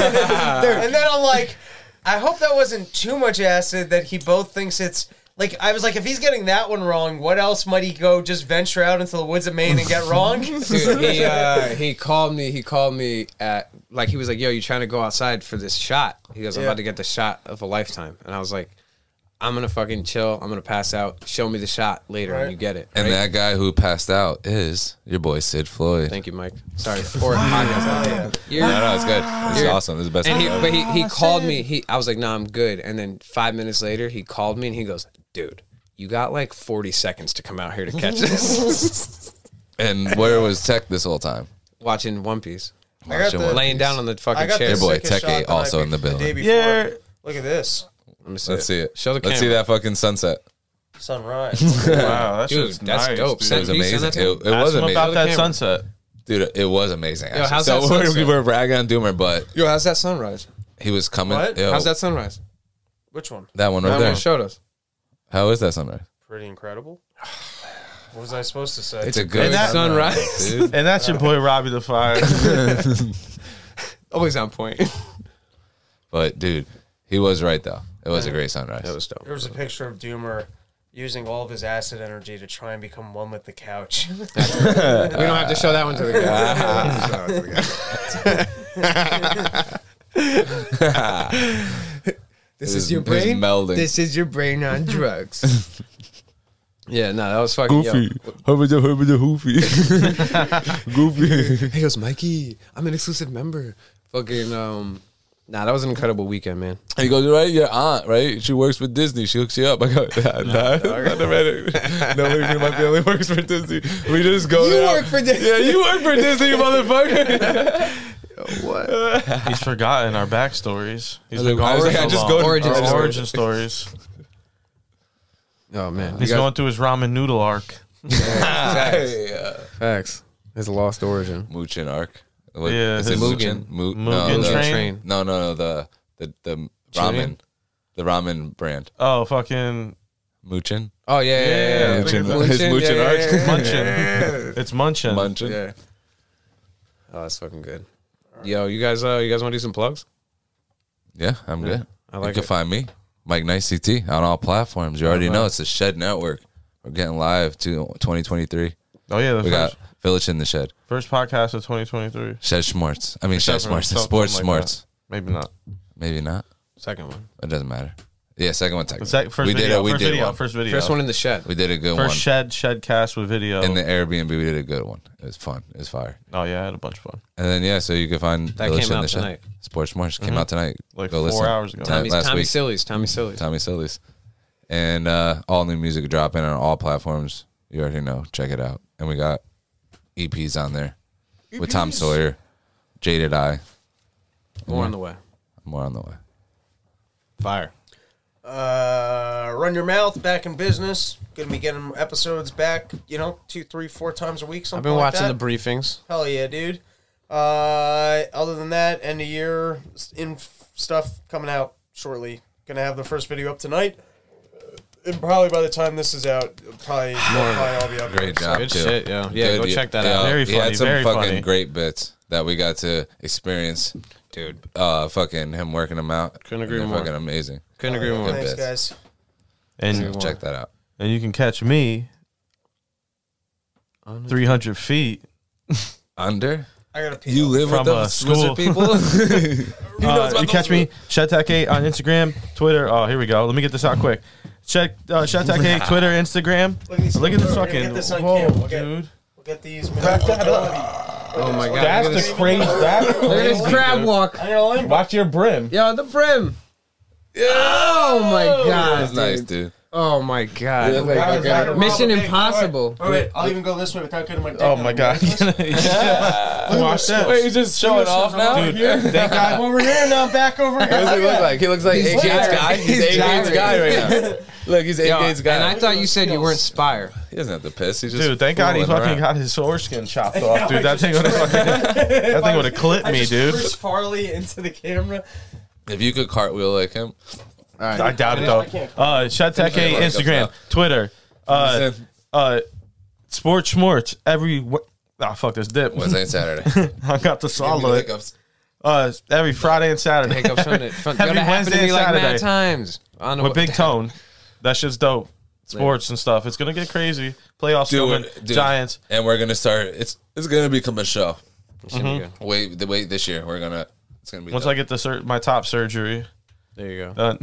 And then I'm like, I hope that wasn't too much acid that he both thinks it's. Like, I was like, if he's getting that one wrong, what else might he go just venture out into the woods of Maine and get wrong? Dude, he uh, he called me. He called me at like he was like, "Yo, you trying to go outside for this shot?" He goes, "I'm Yeah. about to get the shot of a lifetime," and I was like, "I'm gonna fucking chill. I'm gonna pass out. Show me the shot later when Right. you get it." And right? that guy who passed out is your boy Sid Floyd. Thank you, Mike. Sorry, for podcast. You're- No, no, it's good. It's You're- awesome. It's the best. And he, thing ever. but he, he called me. He, I was like, "No, I'm good." And then five minutes later, he called me and he goes, "Dude, you got like forty seconds to come out here to catch this." And where was Tech this whole time? Watching One Piece, I got the- laying down on the I fucking got chair. the Your boy, sickest Tech shot eight the night also in the before- building. day before. Yeah. Look at this. Let me see Let's it. see it. Show the Let's camera. see that fucking sunset. Sunrise. Wow, that Dude, shit's that's nice, dope. dude. Send It was Can you send amazing. that to It, me? it Ask was him amazing. about Show the that camera. sunset. Dude, it was amazing. Actually. how's so that we're, we sunset? were bragging on Doomer, but Yo, how's that sunrise? he was coming. What? Yo, How's that sunrise? Which one? That one right That there. one showed us. How is that sunrise? Pretty incredible. What was I supposed to say? It's a good And that- sunrise. dude. And that's your boy Robbie the Fire. Always on point. But dude, he was right though. It was a great sunrise. That was dope. There was a picture of Doomer using all of his acid energy to try and become one with the couch. We don't have to show that one to the guy. This is your brain. Melding. This is your brain on drugs. Yeah, no, that was fucking Goofy. yo. Hubbada, hubbada, hoofy. Goofy. He goes, Mikey, I'm an exclusive member. Fucking, um, nah, that was an incredible weekend, man. He goes, right, your aunt, right? She works for Disney. She hooks you up. I go, nah, nah. Nobody in my family works for Disney. We just go You there. work for Disney. Yeah, you work for Disney, you motherfucker. What? He's forgotten our backstories. He's I been was gone like, for I so just long. go to- Origin Our stories. origin stories. Oh, man. He's You guys- going through his ramen noodle arc. Facts. Facts. His lost origin. Mugen arc. What, Yeah, is it his- Mugen? Mu- no, Mugen the- train? Train. no, no, no, the the the ramen, Chilean? the ramen brand. Oh, fucking Mugen. Oh, yeah, yeah, yeah. yeah. Yeah, Mugen. His Mugen yeah, arc. yeah, yeah. Munchin. It's Munchin. Mugen. Yeah. Oh, that's fucking good. Yo, you guys, uh, you guys want to do some plugs? Yeah, I'm good. I like you can it. find me, Mike Nice C T, on all platforms. You already know it's the Shed Network. We're getting live to twenty twenty-three. Oh, yeah. The We got first, Village in the Shed. first podcast of twenty twenty-three. Shed Schmarts. I mean, Shed Except for Schmarts. something Sports like Smarts. that. Maybe not. Maybe not. Second one. It doesn't matter. Yeah, second one. The Technically. sec- first we video. did it. We first did video. one. First video. First one in the shed. We did a good First one. shed shed cast with video. In the Airbnb, we did a good one. It was fun. It was fire. Oh yeah, I had a bunch of fun. And then yeah, so you can find That Village came in out the Shed. tonight. Sports March came out tonight. Like Go four listen. hours ago. Tonight- Tommy's, last Tommy week. Sillies. Tommy Sillies. Tommy Sillies. And uh, all new music dropping on all platforms. You already know. Check it out. And we got E Ps on there with Tom Sawyer, Jaded Eye. More on the way. More on the way. Fire. Uh, Run Your Mouth, back in business. Gonna be getting episodes back, you know, two, three, four times a week. I've Something been like watching that. the briefings. Hell yeah, dude. Uh, other than that, end of year in stuff coming out shortly. Gonna have the first video up tonight. And probably by the time this is out, probably, probably all be up. Great there. job, Good too. shit, yeah. Yeah, go Good. check that Yeah, out. Very He funny, had some very fucking funny. great bits that we got to experience. Dude. Uh, fucking him working them out. Couldn't agree They're more. Fucking amazing. Couldn't agree more. Thanks, bits. guys. And Check that out. and you can catch me three hundred feet. Under? I gotta pee. You live From, with uh, those school. people? Uh, you catch me Shedtech eight on Instagram, Twitter. Oh, here we go. Let me get this out quick. Check uh, Shedtech eight Twitter, Instagram. Look at these- Look at this we're gonna fucking. get this on Whoa, camera. We'll get- dude. We'll get these. Oh my god. That's Look at the this, crazy. That look at this crab walk. I'm gonna limp. Watch your brim. Yo, the brim. Oh my god. That's nice, dude. dude. Oh my god. Yeah, like- Guys, I gotta Mission rob a big- Impossible. Wait, wait, wait, I'll even go this way without getting my dick Oh out my of god. the way. Watch that. Wait, he's just showing off now? Dude, thank God. I'm over here now, back over here. What does he look like? He looks like A-Gate's gyrating. guy. He's He's A-Gate's gyrating. guy right now. Look, he's Yo, A-Gate's guy. and I thought you said you weren't Spire. He doesn't have to piss. He's just Dude, thank God he fooling fucking around. got his foreskin chopped off, dude. That thing would have fucking, that thing would have clipped I me, just dude. Chris Farley into the camera. If you could cartwheel like him, I doubt it though. I can't. Uh, Shedtech eight Look up Instagram, now. Twitter, uh, Listen. uh, Sports Schmorts every. Wh- Ah, fuck this dip. Wednesday and Saturday. I got to swallow it. Hiccups. Uh, every Friday and Saturday. Hiccups from it. From, Every that happened Wednesday to me and like Saturday. mad times. On the With Big Tone. That shit's dope. Sports and stuff. It's gonna get crazy. Playoffs Do coming. it, dude. Giants. And we're gonna start. It's it's gonna become a show. Mm-hmm. Wait, the wait this year. We're gonna. It's gonna be. Once dope. I get the sur- my top surgery There you go. done.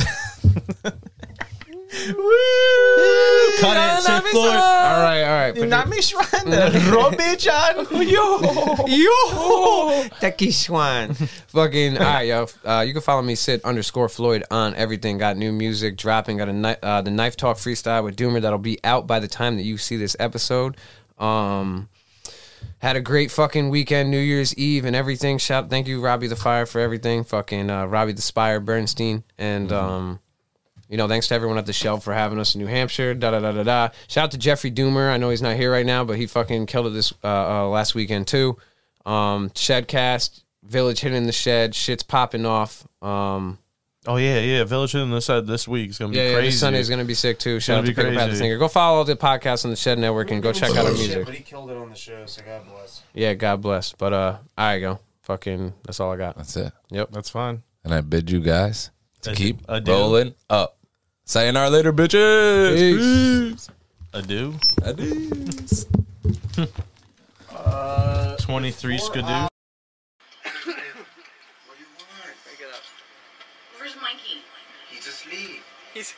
Cut it, Sith Lord. All right, all right. Put Not your- me, Schreiner. Robbie John. Yo. Yo, Techie Swan. Fucking, all right, yo. Uh, you can follow me, Sid underscore Floyd, on everything. Got new music dropping. Got a ni- uh, the Knife Talk freestyle with Doomer that'll be out by the time that you see this episode. Um, had a great fucking weekend, New Year's Eve and everything. Shout, thank you, Robbie the Fire, for everything. Fucking uh, Robbie the Spire Bernstein, and um. You know, thanks to everyone at the Shelf for having us in New Hampshire. Da da da da da. Shout out to Jeffrey Doomer. I know he's not here right now, but he fucking killed it this uh, uh, last weekend too. Um, Shedcast, Village hitting the shed, shit's popping off. Um, Oh yeah, yeah. Village in the said this week is gonna be yeah, yeah, crazy. this Sunday's gonna be sick too. Shout out gonna to be Pick Up Pat the crazy. Singer. Go follow the podcast on the Shed Network and go check out our Shit, music. but he killed it on the show, so God bless. Yeah, God bless. But uh, all right, go. Fucking, that's all I got. That's it. Yep. That's fine. And I bid you guys to Adieu. keep Adieu. rolling up. Sayonara later, bitches. Peace. Adieu. Adieu. twenty-three skidoo. What do you want? Wake it up. Where's Mikey? He's asleep. He's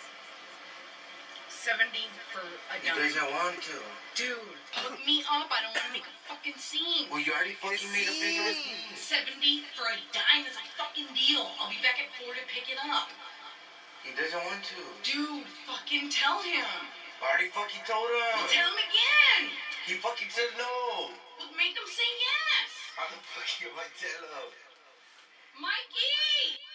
seventy for a He dime. doesn't want to. Dude, hook me up. I don't want to make a fucking scene. Well, you already fucking made a big scene. seventy for a dime is a fucking deal. I'll be back at four to pick it up. He doesn't want to. Dude, fucking tell him. I already fucking told him. Well, tell him again. He fucking said no. Well, make him say yes. How the fuck am I tell him? Mikey!